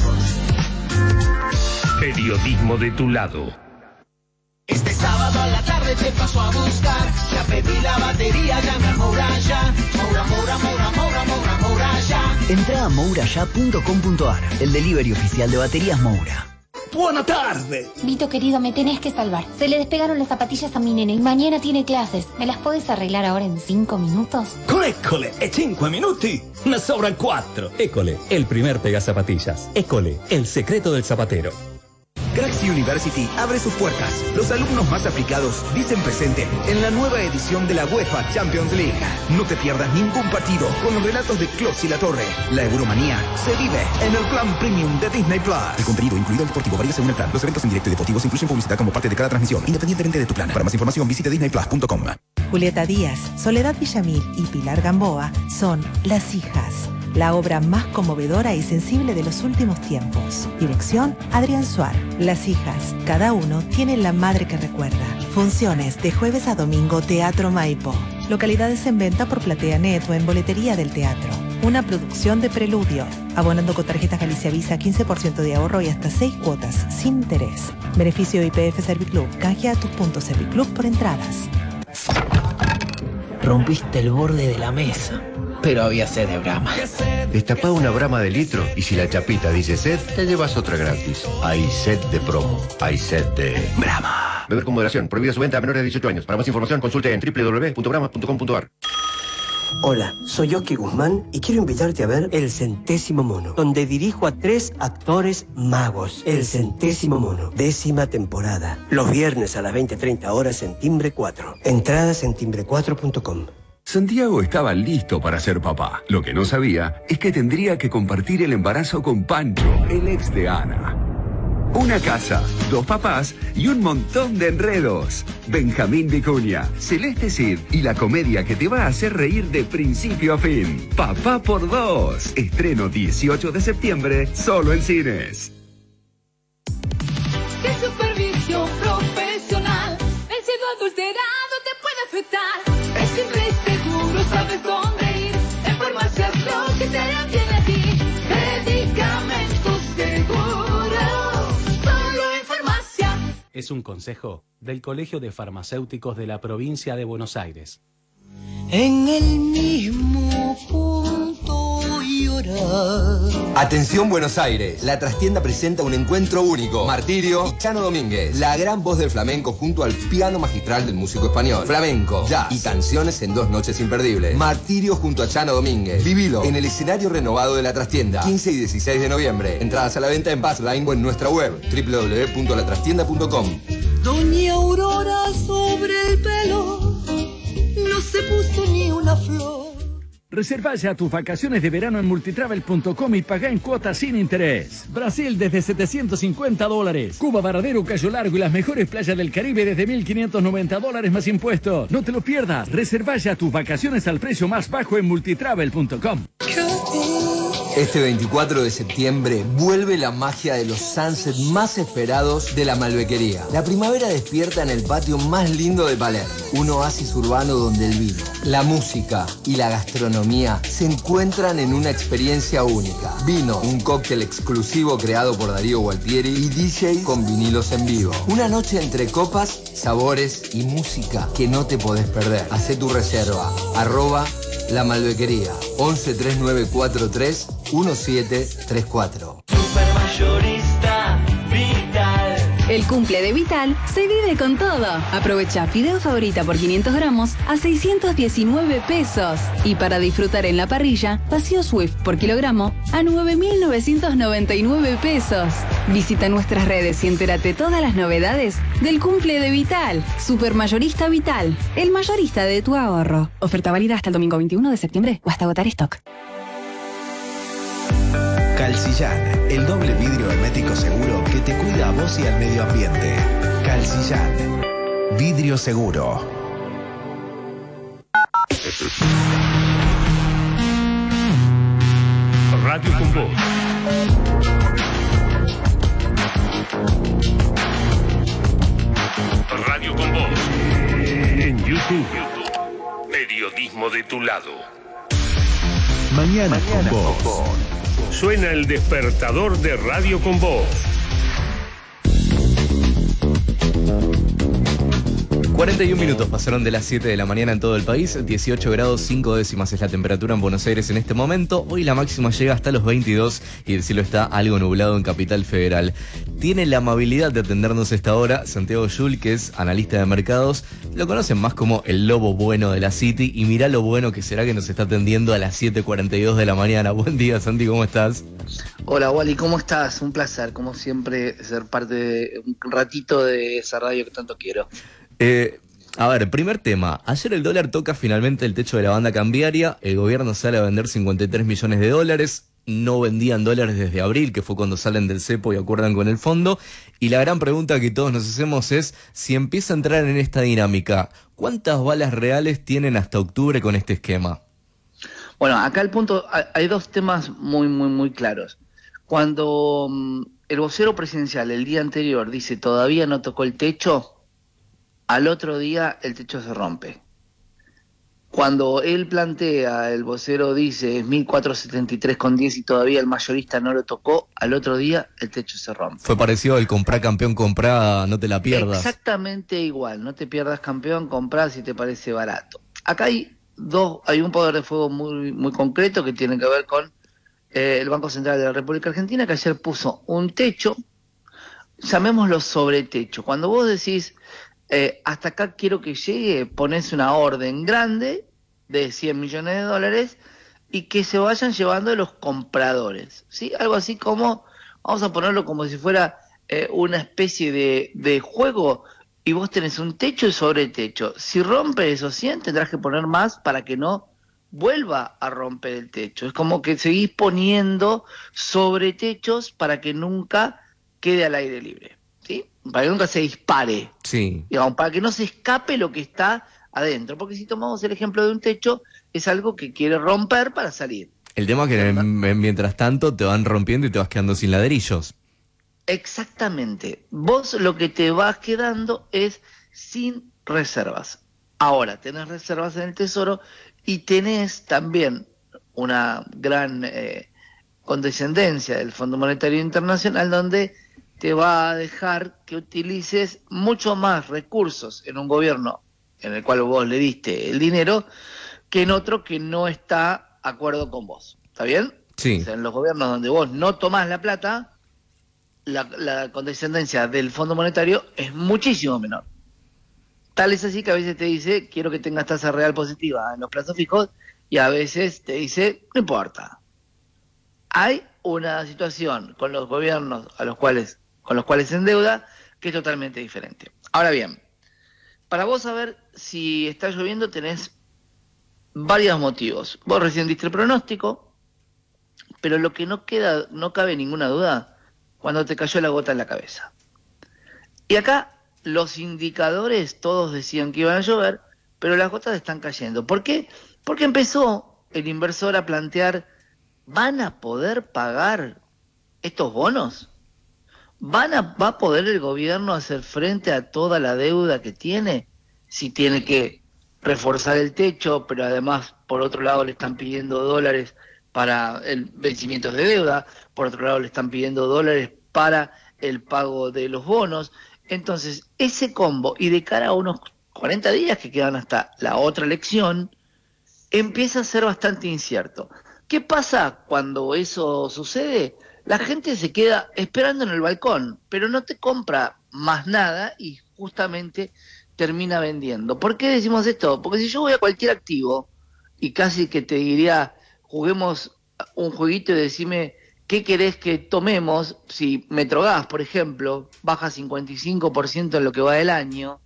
Periodismo de tu lado. Este sábado a la tarde te paso a buscar. Ya pedí la batería, llame a Moura ya. Moura, Moura, Moura, Moura, Moura, Moura ya. Entra a moura ya punto com punto ar, el delivery oficial de baterías Moura. Buena tarde. Vito querido, me tenés que salvar. Se le despegaron las zapatillas a mi nene y mañana tiene clases. ¿Me las podés arreglar ahora en cinco minutos? École, e cinque minuti? Ne sobran cuatro. École, el primer pegazapatillas. École, el secreto del zapatero. Craxi University abre sus puertas. Los alumnos más aplicados dicen presente en la nueva edición de la UEFA Champions League. No te pierdas ningún partido con los relatos de Klose y La Torre. La Euromanía se vive en el plan premium de Disney Plus. El contenido incluido el deportivo varía según el plan. Los eventos en directo y deportivos incluyen publicidad como parte de cada transmisión, independientemente de tu plan. Para más información visite disney plus punto com. Julieta Díaz, Soledad Villamil y Pilar Gamboa son Las Hijas, la obra más conmovedora y sensible de los últimos tiempos. Dirección, Adrián Suar. Las Hijas, cada uno tiene la madre que recuerda. Funciones de jueves a domingo, Teatro Maipo. Localidades en venta por Platea Net o en boletería del teatro. Una producción de Preludio. Abonando con tarjetas Galicia Visa, quince por ciento de ahorro y hasta seis cuotas, sin interés. Beneficio I P F Serviclub. Canjea tus puntos Serviclub por entradas. Rompiste el borde de la mesa, pero había sed de Brahma. Destapá una Brahma de litro y si la chapita dice sed, te llevas otra gratis. Hay sed de promo, hay sed de Brahma. Beber con moderación, prohibida su venta a menores de dieciocho años. Para más información consulte en doble u doble u doble u punto brahma punto com punto a r. Hola, soy Oski Guzmán y quiero invitarte a ver El Centésimo Mono, donde dirijo a tres actores magos. El Centésimo Mono, décima temporada. Los viernes a las veinte treinta horas en Timbre cuatro. Entradas en timbre cuatro punto com. Santiago estaba listo para ser papá. Lo que no sabía es que tendría que compartir el embarazo con Pancho, el ex de Ana. Una casa, dos papás y un montón de enredos. Benjamín Vicuña, Celeste Cid y la comedia que te va a hacer reír de principio a fin. Papá por dos. Estreno dieciocho de septiembre, solo en cines. ¿Qué supervisión profesional? El cielo adulterado te puede afectar. Es simple y seguro, sabes dónde ir. En Farmacia Pro que te harán bien a ti. Medicamentos seguros, solo en Farmacia. Es un consejo del Colegio de Farmacéuticos de la Provincia de Buenos Aires. En el mismo punto y hora. Atención Buenos Aires, La Trastienda presenta un encuentro único. Martirio y Chano Domínguez, la gran voz del flamenco junto al piano magistral del músico español. Flamenco, jazz y canciones en dos noches imperdibles. Martirio junto a Chano Domínguez. Vivilo en el escenario renovado de La Trastienda, quince y dieciséis de noviembre. Entradas a la venta en Passline o en nuestra web, doble u doble u doble u punto la trastienda punto com. Doña Aurora sobre el pelo no se puso ni una flor. Reserva ya tus vacaciones de verano en multitravel punto com y paga en cuotas sin interés. Brasil desde setecientos cincuenta dólares. Cuba, Varadero, Cayo Largo y las mejores playas del Caribe desde mil quinientos noventa dólares más impuestos. No te lo pierdas. Reserva ya tus vacaciones al precio más bajo en multitravel punto com. Este veinticuatro de septiembre vuelve la magia de los sunsets más esperados de la Malbequería. La primavera despierta en el patio más lindo de Palermo. Un oasis urbano donde el vino, la música y la gastronomía se encuentran en una experiencia única. Vino, un cóctel exclusivo creado por Darío Gualtieri y D J con vinilos en vivo. Una noche entre copas, sabores y música que no te podés perder. Hacé tu reserva. Arroba La Malbequería. once tres nueve cuatro tres uno siete tres cuatro. Supermayorista Vital. El cumple de Vital se vive con todo. Aprovecha fideo favorita por quinientos gramos a seiscientos diecinueve pesos. Y para disfrutar en la parrilla, vacío Swift por kilogramo a nueve mil novecientos noventa y nueve pesos. Visita nuestras redes y entérate todas las novedades del cumple de Vital. Supermayorista Vital, el mayorista de tu ahorro. Oferta válida hasta el domingo veintiuno de septiembre o hasta agotar stock. Calcillán, el doble vidrio hermético seguro que te cuida a vos y al medio ambiente. Calcillán, vidrio seguro. Radio con Voz. Radio con Voz. En YouTube. Periodismo de tu lado. Mañana, Mañana con vos. Con vos. Suena el despertador de Radio con Voz. cuarenta y un minutos pasaron de las siete de la mañana en todo el país, dieciocho grados cinco décimas es la temperatura en Buenos Aires en este momento. Hoy la máxima llega hasta los veintidós y el cielo está algo nublado en Capital Federal. Tiene la amabilidad de atendernos esta hora Santiago Yul, que es analista de mercados. Lo conocen más como el lobo bueno de la City y mirá lo bueno que será que nos está atendiendo a las siete cuarenta y dos de la mañana. Buen día, Santi, ¿cómo estás? Hola, Wally, ¿cómo estás? Un placer, como siempre, ser parte de un ratito de esa radio que tanto quiero. Eh, a ver, primer tema. Ayer el dólar toca finalmente el techo de la banda cambiaria. El gobierno sale a vender cincuenta y tres millones de dólares. No vendían dólares desde abril, que fue cuando salen del cepo y acuerdan con el fondo. Y la gran pregunta que todos nos hacemos es, si empieza a entrar en esta dinámica, ¿cuántas balas reales tienen hasta octubre con este esquema? Bueno, acá el punto, hay dos temas muy, muy, muy claros. Cuando um, el vocero presidencial el día anterior dice todavía no tocó el techo, al otro día el techo se rompe. Cuando él plantea, el vocero dice es mil cuatrocientos setenta y tres con diez y todavía el mayorista no lo tocó, al otro día el techo se rompe. Fue parecido al comprá campeón, comprá, no te la pierdas. Exactamente igual, no te pierdas campeón, comprá si te parece barato. acá hay dos, hay un poder de fuego muy, muy concreto que tiene que ver con eh, el Banco Central de la República Argentina, que ayer puso un techo, llamémoslo sobretecho. Cuando vos decís, eh, hasta acá quiero que llegue, ponés una orden grande de cien millones de dólares y que se vayan llevando los compradores, ¿sí? Algo así como, vamos a ponerlo como si fuera eh, una especie de, de juego, y vos tenés un techo y sobretecho. Si rompe esos cien, tendrás que poner más para que no vuelva a romper el techo. Es como que seguís poniendo sobretechos para que nunca quede al aire libre, ¿sí? Para que nunca se dispare, Sí. digamos, para que no se escape lo que está adentro. Porque si tomamos el ejemplo de un techo, es algo que quiere romper para salir. El tema es que en- en- mientras tanto te van rompiendo y te vas quedando sin ladrillos. Exactamente. Vos lo que te vas quedando es sin reservas. Ahora, tenés reservas en el Tesoro y tenés también una gran eh, condescendencia del Fondo Monetario Internacional, donde te va a dejar que utilices mucho más recursos en un gobierno en el cual vos le diste el dinero que en otro que no está de acuerdo con vos. ¿Está bien? Sí. O sea, en los gobiernos donde vos no tomás la plata, la, la condescendencia del Fondo Monetario es muchísimo menor. Tal es así que a veces te dice, quiero que tengas tasa real positiva en los plazos fijos, y a veces te dice, no importa. Hay una situación con los gobiernos a los cuales, con los cuales se endeuda que es totalmente diferente. Ahora bien, para vos saber si está lloviendo tenés varios motivos. Vos recién diste el pronóstico, pero lo que no queda, no cabe ninguna duda, cuando te cayó la gota en la cabeza. Y acá los indicadores todos decían que iban a llover, pero las gotas están cayendo. ¿Por qué? Porque empezó el inversor a plantear, ¿van a poder pagar estos bonos? ¿Van a, ¿Va a poder el gobierno hacer frente a toda la deuda que tiene? Si tiene que reforzar el techo, pero además, por otro lado, le están pidiendo dólares para el vencimiento de deuda, por otro lado, le están pidiendo dólares para el pago de los bonos. Entonces, ese combo, y de cara a unos cuarenta días que quedan hasta la otra elección, empieza a ser bastante incierto. ¿Qué pasa cuando eso sucede? La gente se queda esperando en el balcón, pero no te compra más nada y justamente termina vendiendo. ¿Por qué decimos esto? Porque si yo voy a cualquier activo y casi que te diría, juguemos un jueguito y decime qué querés que tomemos, si Metrogas, por ejemplo, baja cincuenta y cinco por ciento en lo que va del año,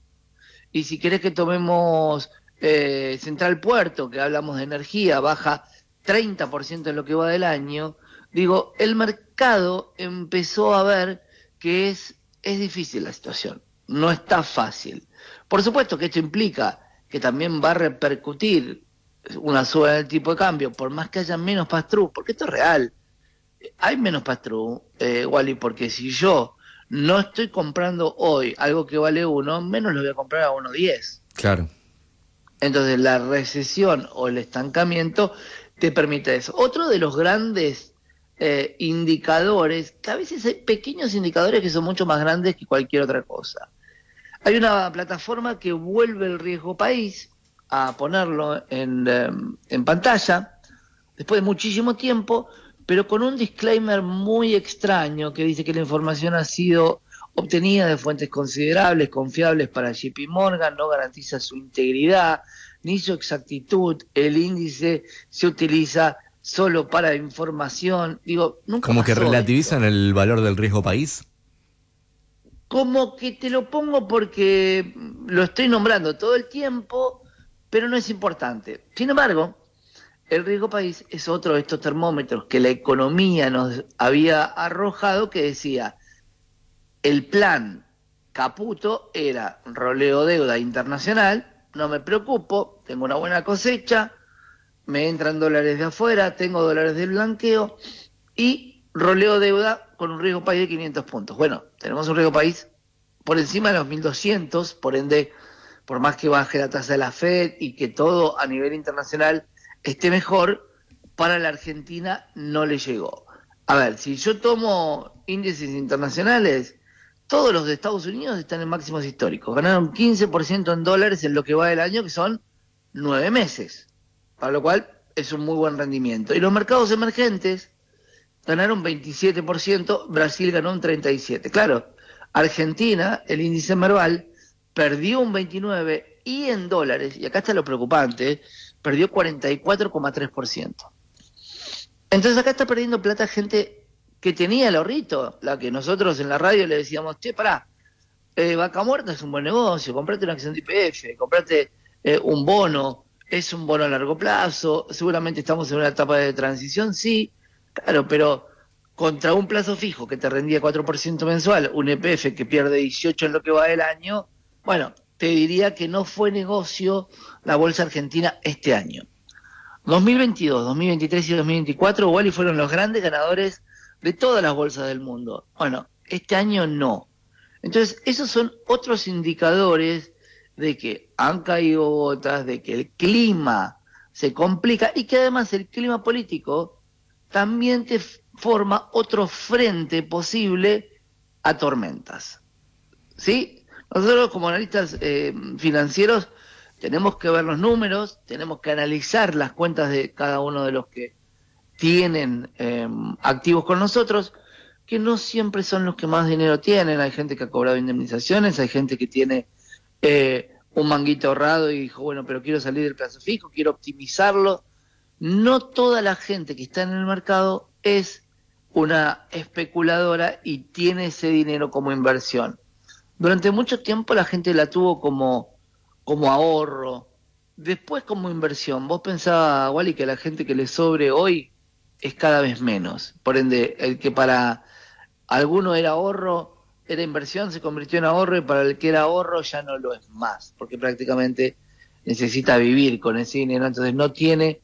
y si querés que tomemos eh, Central Puerto, que hablamos de energía, baja treinta por ciento en lo que va del año, digo, el mercado empezó a ver que es, es difícil la situación, no está fácil. Por supuesto que esto implica que también va a repercutir una suba del tipo de cambio, por más que haya menos pass-through, porque esto es real. Hay menos pass-through, eh, Wally, porque si yo no estoy comprando hoy algo que vale uno, menos lo voy a comprar a uno diez. Claro. Entonces la recesión o el estancamiento te permite eso. Otro de los grandes eh, indicadores, que a veces hay pequeños indicadores que son mucho más grandes que cualquier otra cosa. Hay una plataforma que vuelve el riesgo país a ponerlo en, eh, en pantalla después de muchísimo tiempo, pero con un disclaimer muy extraño que dice que la información ha sido obtenida de fuentes considerables, confiables para J P Morgan, no garantiza su integridad ni su exactitud, el índice se utiliza solo para información. Digo, nunca Como que pasó relativizan el valor del riesgo país. Como que te lo pongo porque lo estoy nombrando todo el tiempo, pero no es importante. Sin embargo, el riesgo país es otro de estos termómetros que la economía nos había arrojado, que decía, el plan Caputo era roleo deuda internacional, no me preocupo, tengo una buena cosecha, me entran dólares de afuera, tengo dólares del blanqueo y roleo deuda con un riesgo país de quinientos puntos. Bueno, tenemos un riesgo país por encima de los mil doscientos, por ende, por más que baje la tasa de la Fed y que todo a nivel internacional esté mejor, para la Argentina no le llegó. A ver, si yo tomo índices internacionales, todos los de Estados Unidos están en máximos históricos. Ganaron quince por ciento en dólares en lo que va del año, que son nueve meses, para lo cual es un muy buen rendimiento. Y los mercados emergentes ganaron veintisiete por ciento, Brasil ganó un treinta y siete por ciento. Claro, Argentina, el índice Merval, perdió un veintinueve por ciento y en dólares, y acá está lo preocupante, perdió cuarenta y cuatro coma tres por ciento. Entonces acá está perdiendo plata gente que tenía el ahorrito, la que nosotros en la radio le decíamos, che, pará, eh, Vaca Muerta es un buen negocio, comprate una acción de I P F, comprate eh, un bono, es un bono a largo plazo, seguramente estamos en una etapa de transición, sí, claro, pero contra un plazo fijo que te rendía cuatro por ciento mensual, un E P F que pierde dieciocho en lo que va del año, bueno, te diría que no fue negocio la bolsa argentina este año. dos mil veintidós, dos mil veintitrés y dos mil veinticuatro, Wally, fueron los grandes ganadores de todas las bolsas del mundo. Bueno, este año no. Entonces, esos son otros indicadores de que han caído botas, de que el clima se complica y que además el clima político también te forma otro frente posible a tormentas. ¿Sí? Nosotros como analistas eh, financieros tenemos que ver los números, tenemos que analizar las cuentas de cada uno de los que tienen eh, activos con nosotros, que no siempre son los que más dinero tienen. Hay gente que ha cobrado indemnizaciones, hay gente que tiene eh, un manguito ahorrado y dijo, bueno, pero quiero salir del plazo fijo, quiero optimizarlo. No toda la gente que está en el mercado es una especuladora y tiene ese dinero como inversión. Durante mucho tiempo la gente la tuvo como, como ahorro, después como inversión. Vos pensabas, Wally, que la gente que le sobre hoy es cada vez menos. Por ende, el que para alguno era ahorro, era inversión, se convirtió en ahorro, y para el que era ahorro ya no lo es más, porque prácticamente necesita vivir con ese dinero, entonces no tiene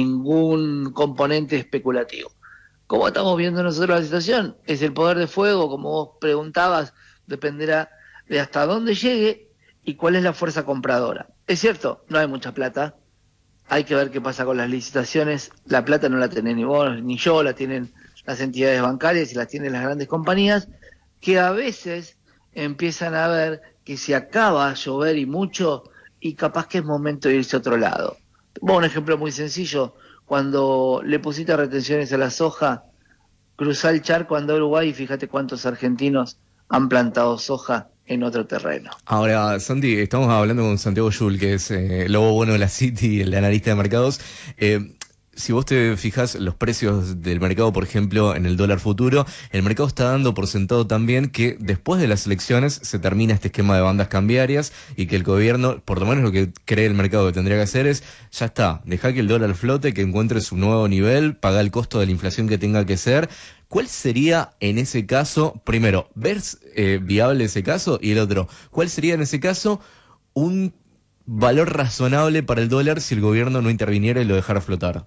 ningún componente especulativo. ¿Cómo estamos viendo nosotros la situación? Es el poder de fuego, como vos preguntabas, dependerá de hasta dónde llegue y cuál es la fuerza compradora. Es cierto, no hay mucha plata, hay que ver qué pasa con las licitaciones. La plata no la tenés ni vos ni yo, la tienen las entidades bancarias y la tienen las grandes compañías, que a veces empiezan a ver que se acaba a llover y mucho, y capaz que es momento de irse a otro lado. Bueno, un ejemplo muy sencillo, cuando le pusiste retenciones a la soja, cruzá el charco, andá a Uruguay y fíjate cuántos argentinos han plantado soja en otro terreno. Ahora, Santi, estamos hablando con Santiago Yull, que es eh, lobo bueno de la City, el analista de mercados. Eh, si vos te fijas los precios del mercado, por ejemplo, en el dólar futuro, el mercado está dando por sentado también que después de las elecciones se termina este esquema de bandas cambiarias y que el gobierno, por lo menos lo que cree el mercado que tendría que hacer es, ya está, deja que el dólar flote, que encuentre su nuevo nivel, paga el costo de la inflación que tenga que ser. ¿Cuál sería en ese caso, primero, ¿ves eh, viable ese caso? Y el otro, ¿cuál sería en ese caso un valor razonable para el dólar si el gobierno no interviniera y lo dejara flotar?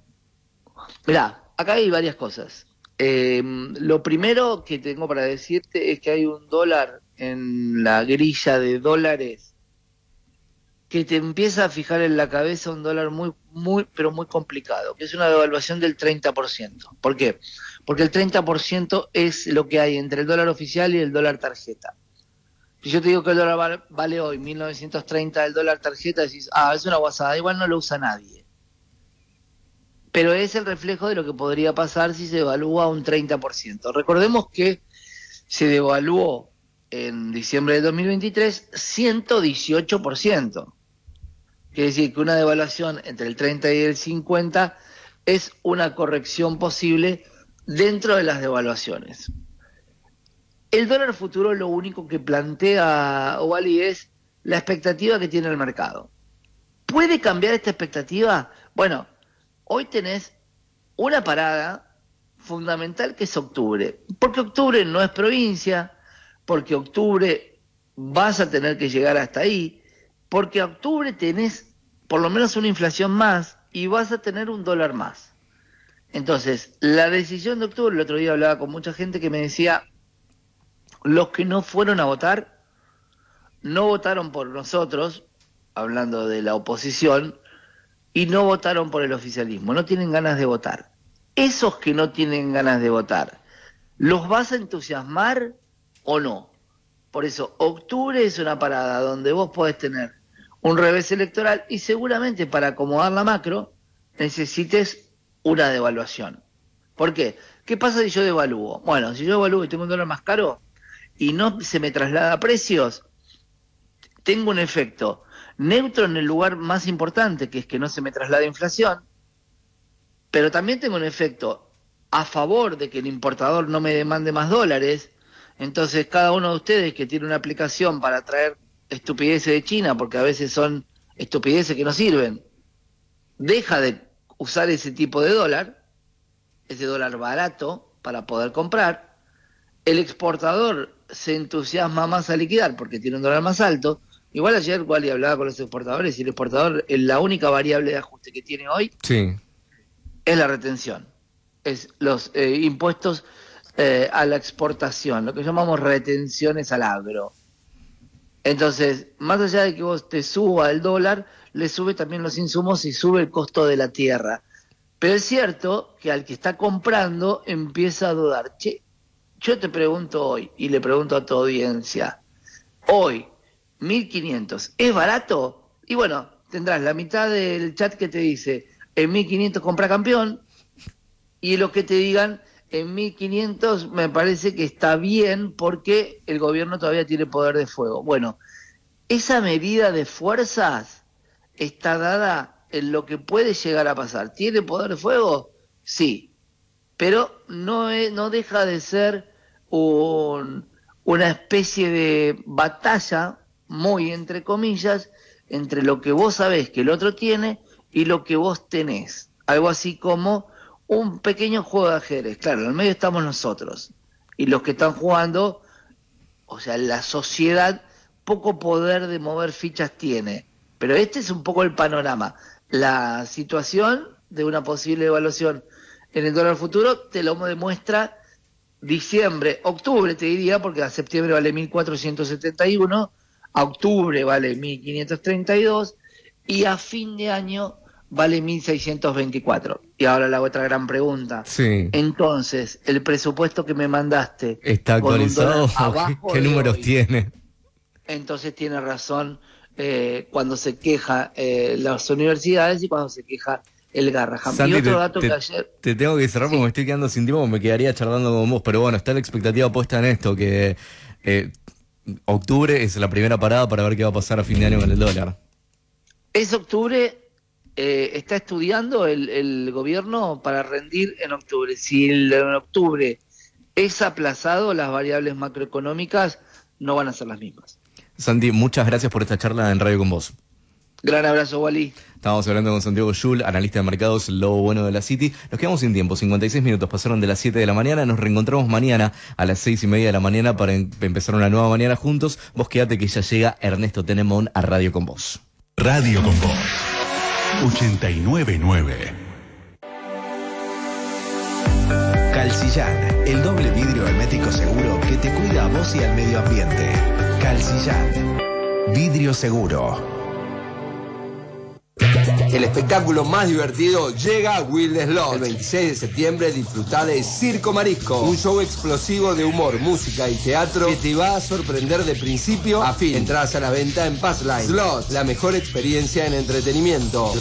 Mirá, acá hay varias cosas. Eh, lo primero que tengo para decirte es que hay un dólar en la grilla de dólares que te empieza a fijar en la cabeza un dólar muy, muy, pero muy complicado, que es una devaluación del treinta por ciento. ¿Por qué? Porque el treinta por ciento es lo que hay entre el dólar oficial y el dólar tarjeta. Si yo te digo que el dólar vale hoy mil novecientos treinta, el dólar tarjeta, decís, ah, es una guasada, igual no lo usa nadie. Pero es el reflejo de lo que podría pasar si se devalúa un treinta por ciento. Recordemos que se devaluó en diciembre de dos mil veintitrés ciento dieciocho por ciento. Quiere decir que una devaluación entre el treinta y el cincuenta es una corrección posible dentro de las devaluaciones. El dólar futuro lo único que plantea Wally es la expectativa que tiene el mercado. ¿Puede cambiar esta expectativa? Bueno, hoy tenés una parada fundamental que es octubre, porque octubre no es provincia, porque octubre vas a tener que llegar hasta ahí, porque octubre tenés por lo menos una inflación más y vas a tener un dólar más. Entonces, la decisión de octubre, el otro día hablaba con mucha gente que me decía, los que no fueron a votar, no votaron por nosotros, hablando de la oposición, y no votaron por el oficialismo, no tienen ganas de votar. Esos que no tienen ganas de votar, ¿los vas a entusiasmar o no? Por eso, octubre es una parada donde vos podés tener un revés electoral y seguramente para acomodar la macro necesites una devaluación. ¿Por qué? ¿Qué pasa si yo devalúo? Bueno, si yo devalúo y tengo un dólar más caro y no se me traslada a precios, tengo un efecto neutro en el lugar más importante, que es que no se me traslade inflación, pero también tengo un efecto a favor de que el importador no me demande más dólares. Entonces cada uno de ustedes que tiene una aplicación para traer estupideces de China, porque a veces son estupideces que no sirven, deja de usar ese tipo de dólar, ese dólar barato para poder comprar. El exportador se entusiasma más a liquidar porque tiene un dólar más alto. Igual ayer Wally hablaba con los exportadores y el exportador, la única variable de ajuste que tiene hoy sí. es la retención, es los eh, impuestos eh, a la exportación, lo que llamamos retenciones al agro. Entonces, más allá de que vos te suba el dólar, le sube también los insumos y sube el costo de la tierra. Pero es cierto que al que está comprando empieza a dudar. Che, yo te pregunto hoy, y le pregunto a tu audiencia, hoy, mil quinientos, ¿es barato? Y bueno, tendrás la mitad del chat que te dice, en mil quinientos compra campeón, y los que te digan, en mil quinientos me parece que está bien porque el gobierno todavía tiene poder de fuego. Bueno, esa medida de fuerzas está dada en lo que puede llegar a pasar. ¿Tiene poder de fuego? Sí, pero no, es, no deja de ser un, una especie de batalla, muy entre comillas, entre lo que vos sabés que el otro tiene y lo que vos tenés. Algo así como un pequeño juego de ajedrez. Claro, en el medio estamos nosotros. Y los que están jugando, o sea, la sociedad, poco poder de mover fichas tiene. Pero este es un poco el panorama. La situación de una posible evaluación en el dólar futuro te lo demuestra diciembre, octubre te diría, porque a septiembre vale mil cuatrocientos setenta y uno, a octubre vale mil quinientos treinta y dos y a fin de año vale mil seiscientos veinticuatro. Y ahora la otra gran pregunta. Sí. Entonces, el presupuesto que me mandaste ¿está actualizado? Abajo ¿Qué números hoy tiene? Entonces tiene razón eh, cuando se queja eh, las universidades y cuando se queja el Garrahan. Santi, y otro te, dato te, que ayer... te tengo que cerrar porque sí. Me estoy quedando sin tiempo, me quedaría charlando con vos, pero bueno, está la expectativa puesta en esto, que eh, octubre es la primera parada para ver qué va a pasar a fin de año con el dólar. Es octubre, eh, está estudiando el, el gobierno para rendir en octubre. Si el, en octubre es aplazado, las variables macroeconómicas no van a ser las mismas. Santi, muchas gracias por esta charla en Radio con vos. Gran abrazo, Wally. Estábamos hablando con Santiago Schul, analista de mercados, el lobo bueno de la City. Nos quedamos sin tiempo, cincuenta y seis minutos pasaron de las siete de la mañana. Nos reencontramos mañana a las seis y media de la mañana para em- empezar una nueva mañana juntos. Vos quedate que ya llega Ernesto Tenemón a Radio con vos. Radio con vos, ochenta y nueve nueve. Calcillan, el doble vidrio hermético seguro que te cuida a vos y al medio ambiente. Calcillan, vidrio seguro. El espectáculo más divertido llega a Wildeslot. El veintiséis de septiembre disfrutá de Circo Marisco, un show explosivo de humor, música y teatro que te va a sorprender de principio a fin. Entradas a la venta en Passline. Slot, la mejor experiencia en entretenimiento.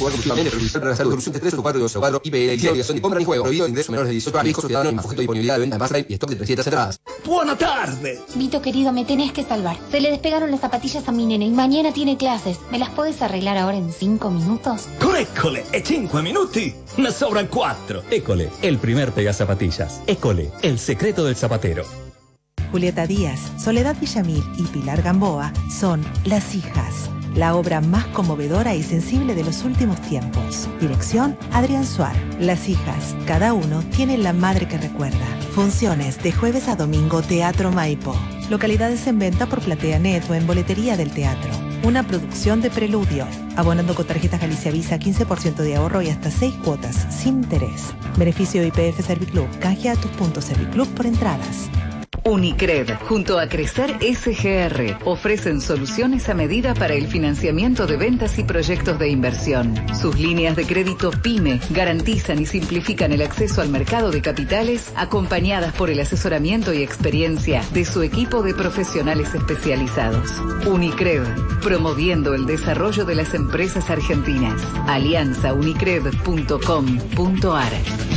Buena tarde. Vito querido, me tenés que salvar. Se le despegaron las zapatillas a mi nene y mañana tiene clases. ¿Me las podés arreglar ahora en cinco minutos? Eccole, e cinque minuti? Ne sobran cuatro. École, el primer pegazapatillas. École, el secreto del zapatero. Julieta Díaz, Soledad Villamil y Pilar Gamboa son Las Hijas, la obra más conmovedora y sensible de los últimos tiempos. Dirección, Adrián Suar. Las Hijas, cada uno tiene la madre que recuerda. Funciones de jueves a domingo, Teatro Maipo. Localidades en venta por PlateaNet o en boletería del teatro. Una producción de Preludio. Abonando con tarjetas Galicia Visa, quince por ciento de ahorro y hasta seis cuotas, sin interés. Beneficio I P F Serviclub. Canjea tus puntos Serviclub por entradas. Unicred, junto a Crecer S G R, ofrecen soluciones a medida para el financiamiento de ventas y proyectos de inversión. Sus líneas de crédito PYME garantizan y simplifican el acceso al mercado de capitales, acompañadas por el asesoramiento y experiencia de su equipo de profesionales especializados. Unicred, promoviendo el desarrollo de las empresas argentinas. alianza unicred punto com punto ar.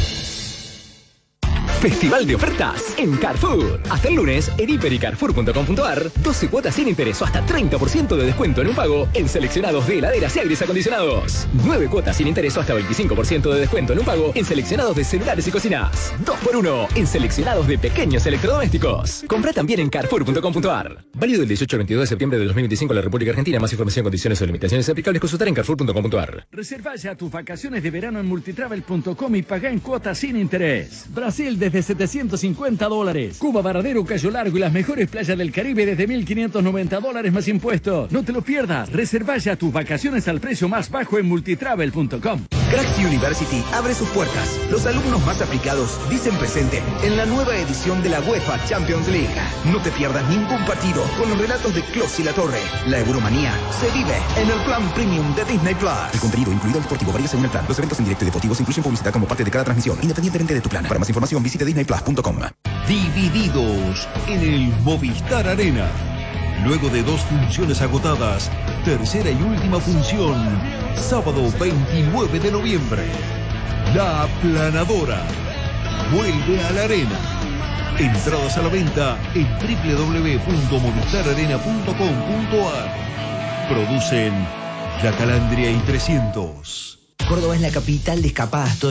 Festival de ofertas en Carrefour. Hasta el lunes, en hiper y carrefour punto com punto ar, doce cuotas sin interés o hasta treinta por ciento de descuento en un pago en seleccionados de heladeras y aires acondicionados. nueve cuotas sin interés o hasta veinticinco por ciento de descuento en un pago en seleccionados de celulares y cocinas. dos por uno en seleccionados de pequeños electrodomésticos. Comprá también en carrefour punto com punto ar. Válido del dieciocho al veintidós de septiembre de dos mil veinticinco en la República Argentina. Más información, condiciones o limitaciones aplicables, consultar en carrefour punto com punto ar. Reserva ya tus vacaciones de verano en multitravel punto com y pagá en cuotas sin interés. Brasil desde setecientos cincuenta dólares. Cuba, Varadero, Cayo Largo y las mejores playas del Caribe desde mil quinientos noventa dólares más impuestos. No te lo pierdas. Reserva ya tus vacaciones al precio más bajo en multitravel punto com. Craxi University abre sus puertas. Los alumnos más aplicados dicen presente en la nueva edición de la UEFA Champions League. No te pierdas ningún partido con los relatos de Clos y La Torre. La Euromanía se vive en el plan premium de Disney Plus. El contenido incluido al deportivo varía según el plan. Los eventos en directo y deportivos incluyen publicidad como parte de cada transmisión, independientemente de tu plan. Para más información visite disney plus punto com. Divididos en el Movistar Arena. Luego de dos funciones agotadas, tercera y última función, sábado veintinueve de noviembre. La Aplanadora vuelve a la arena. Entradas a la venta en doble u doble u doble u punto movistar arena punto com punto ar. Producen La Calandria y trescientos. Córdoba es la capital de escapadas.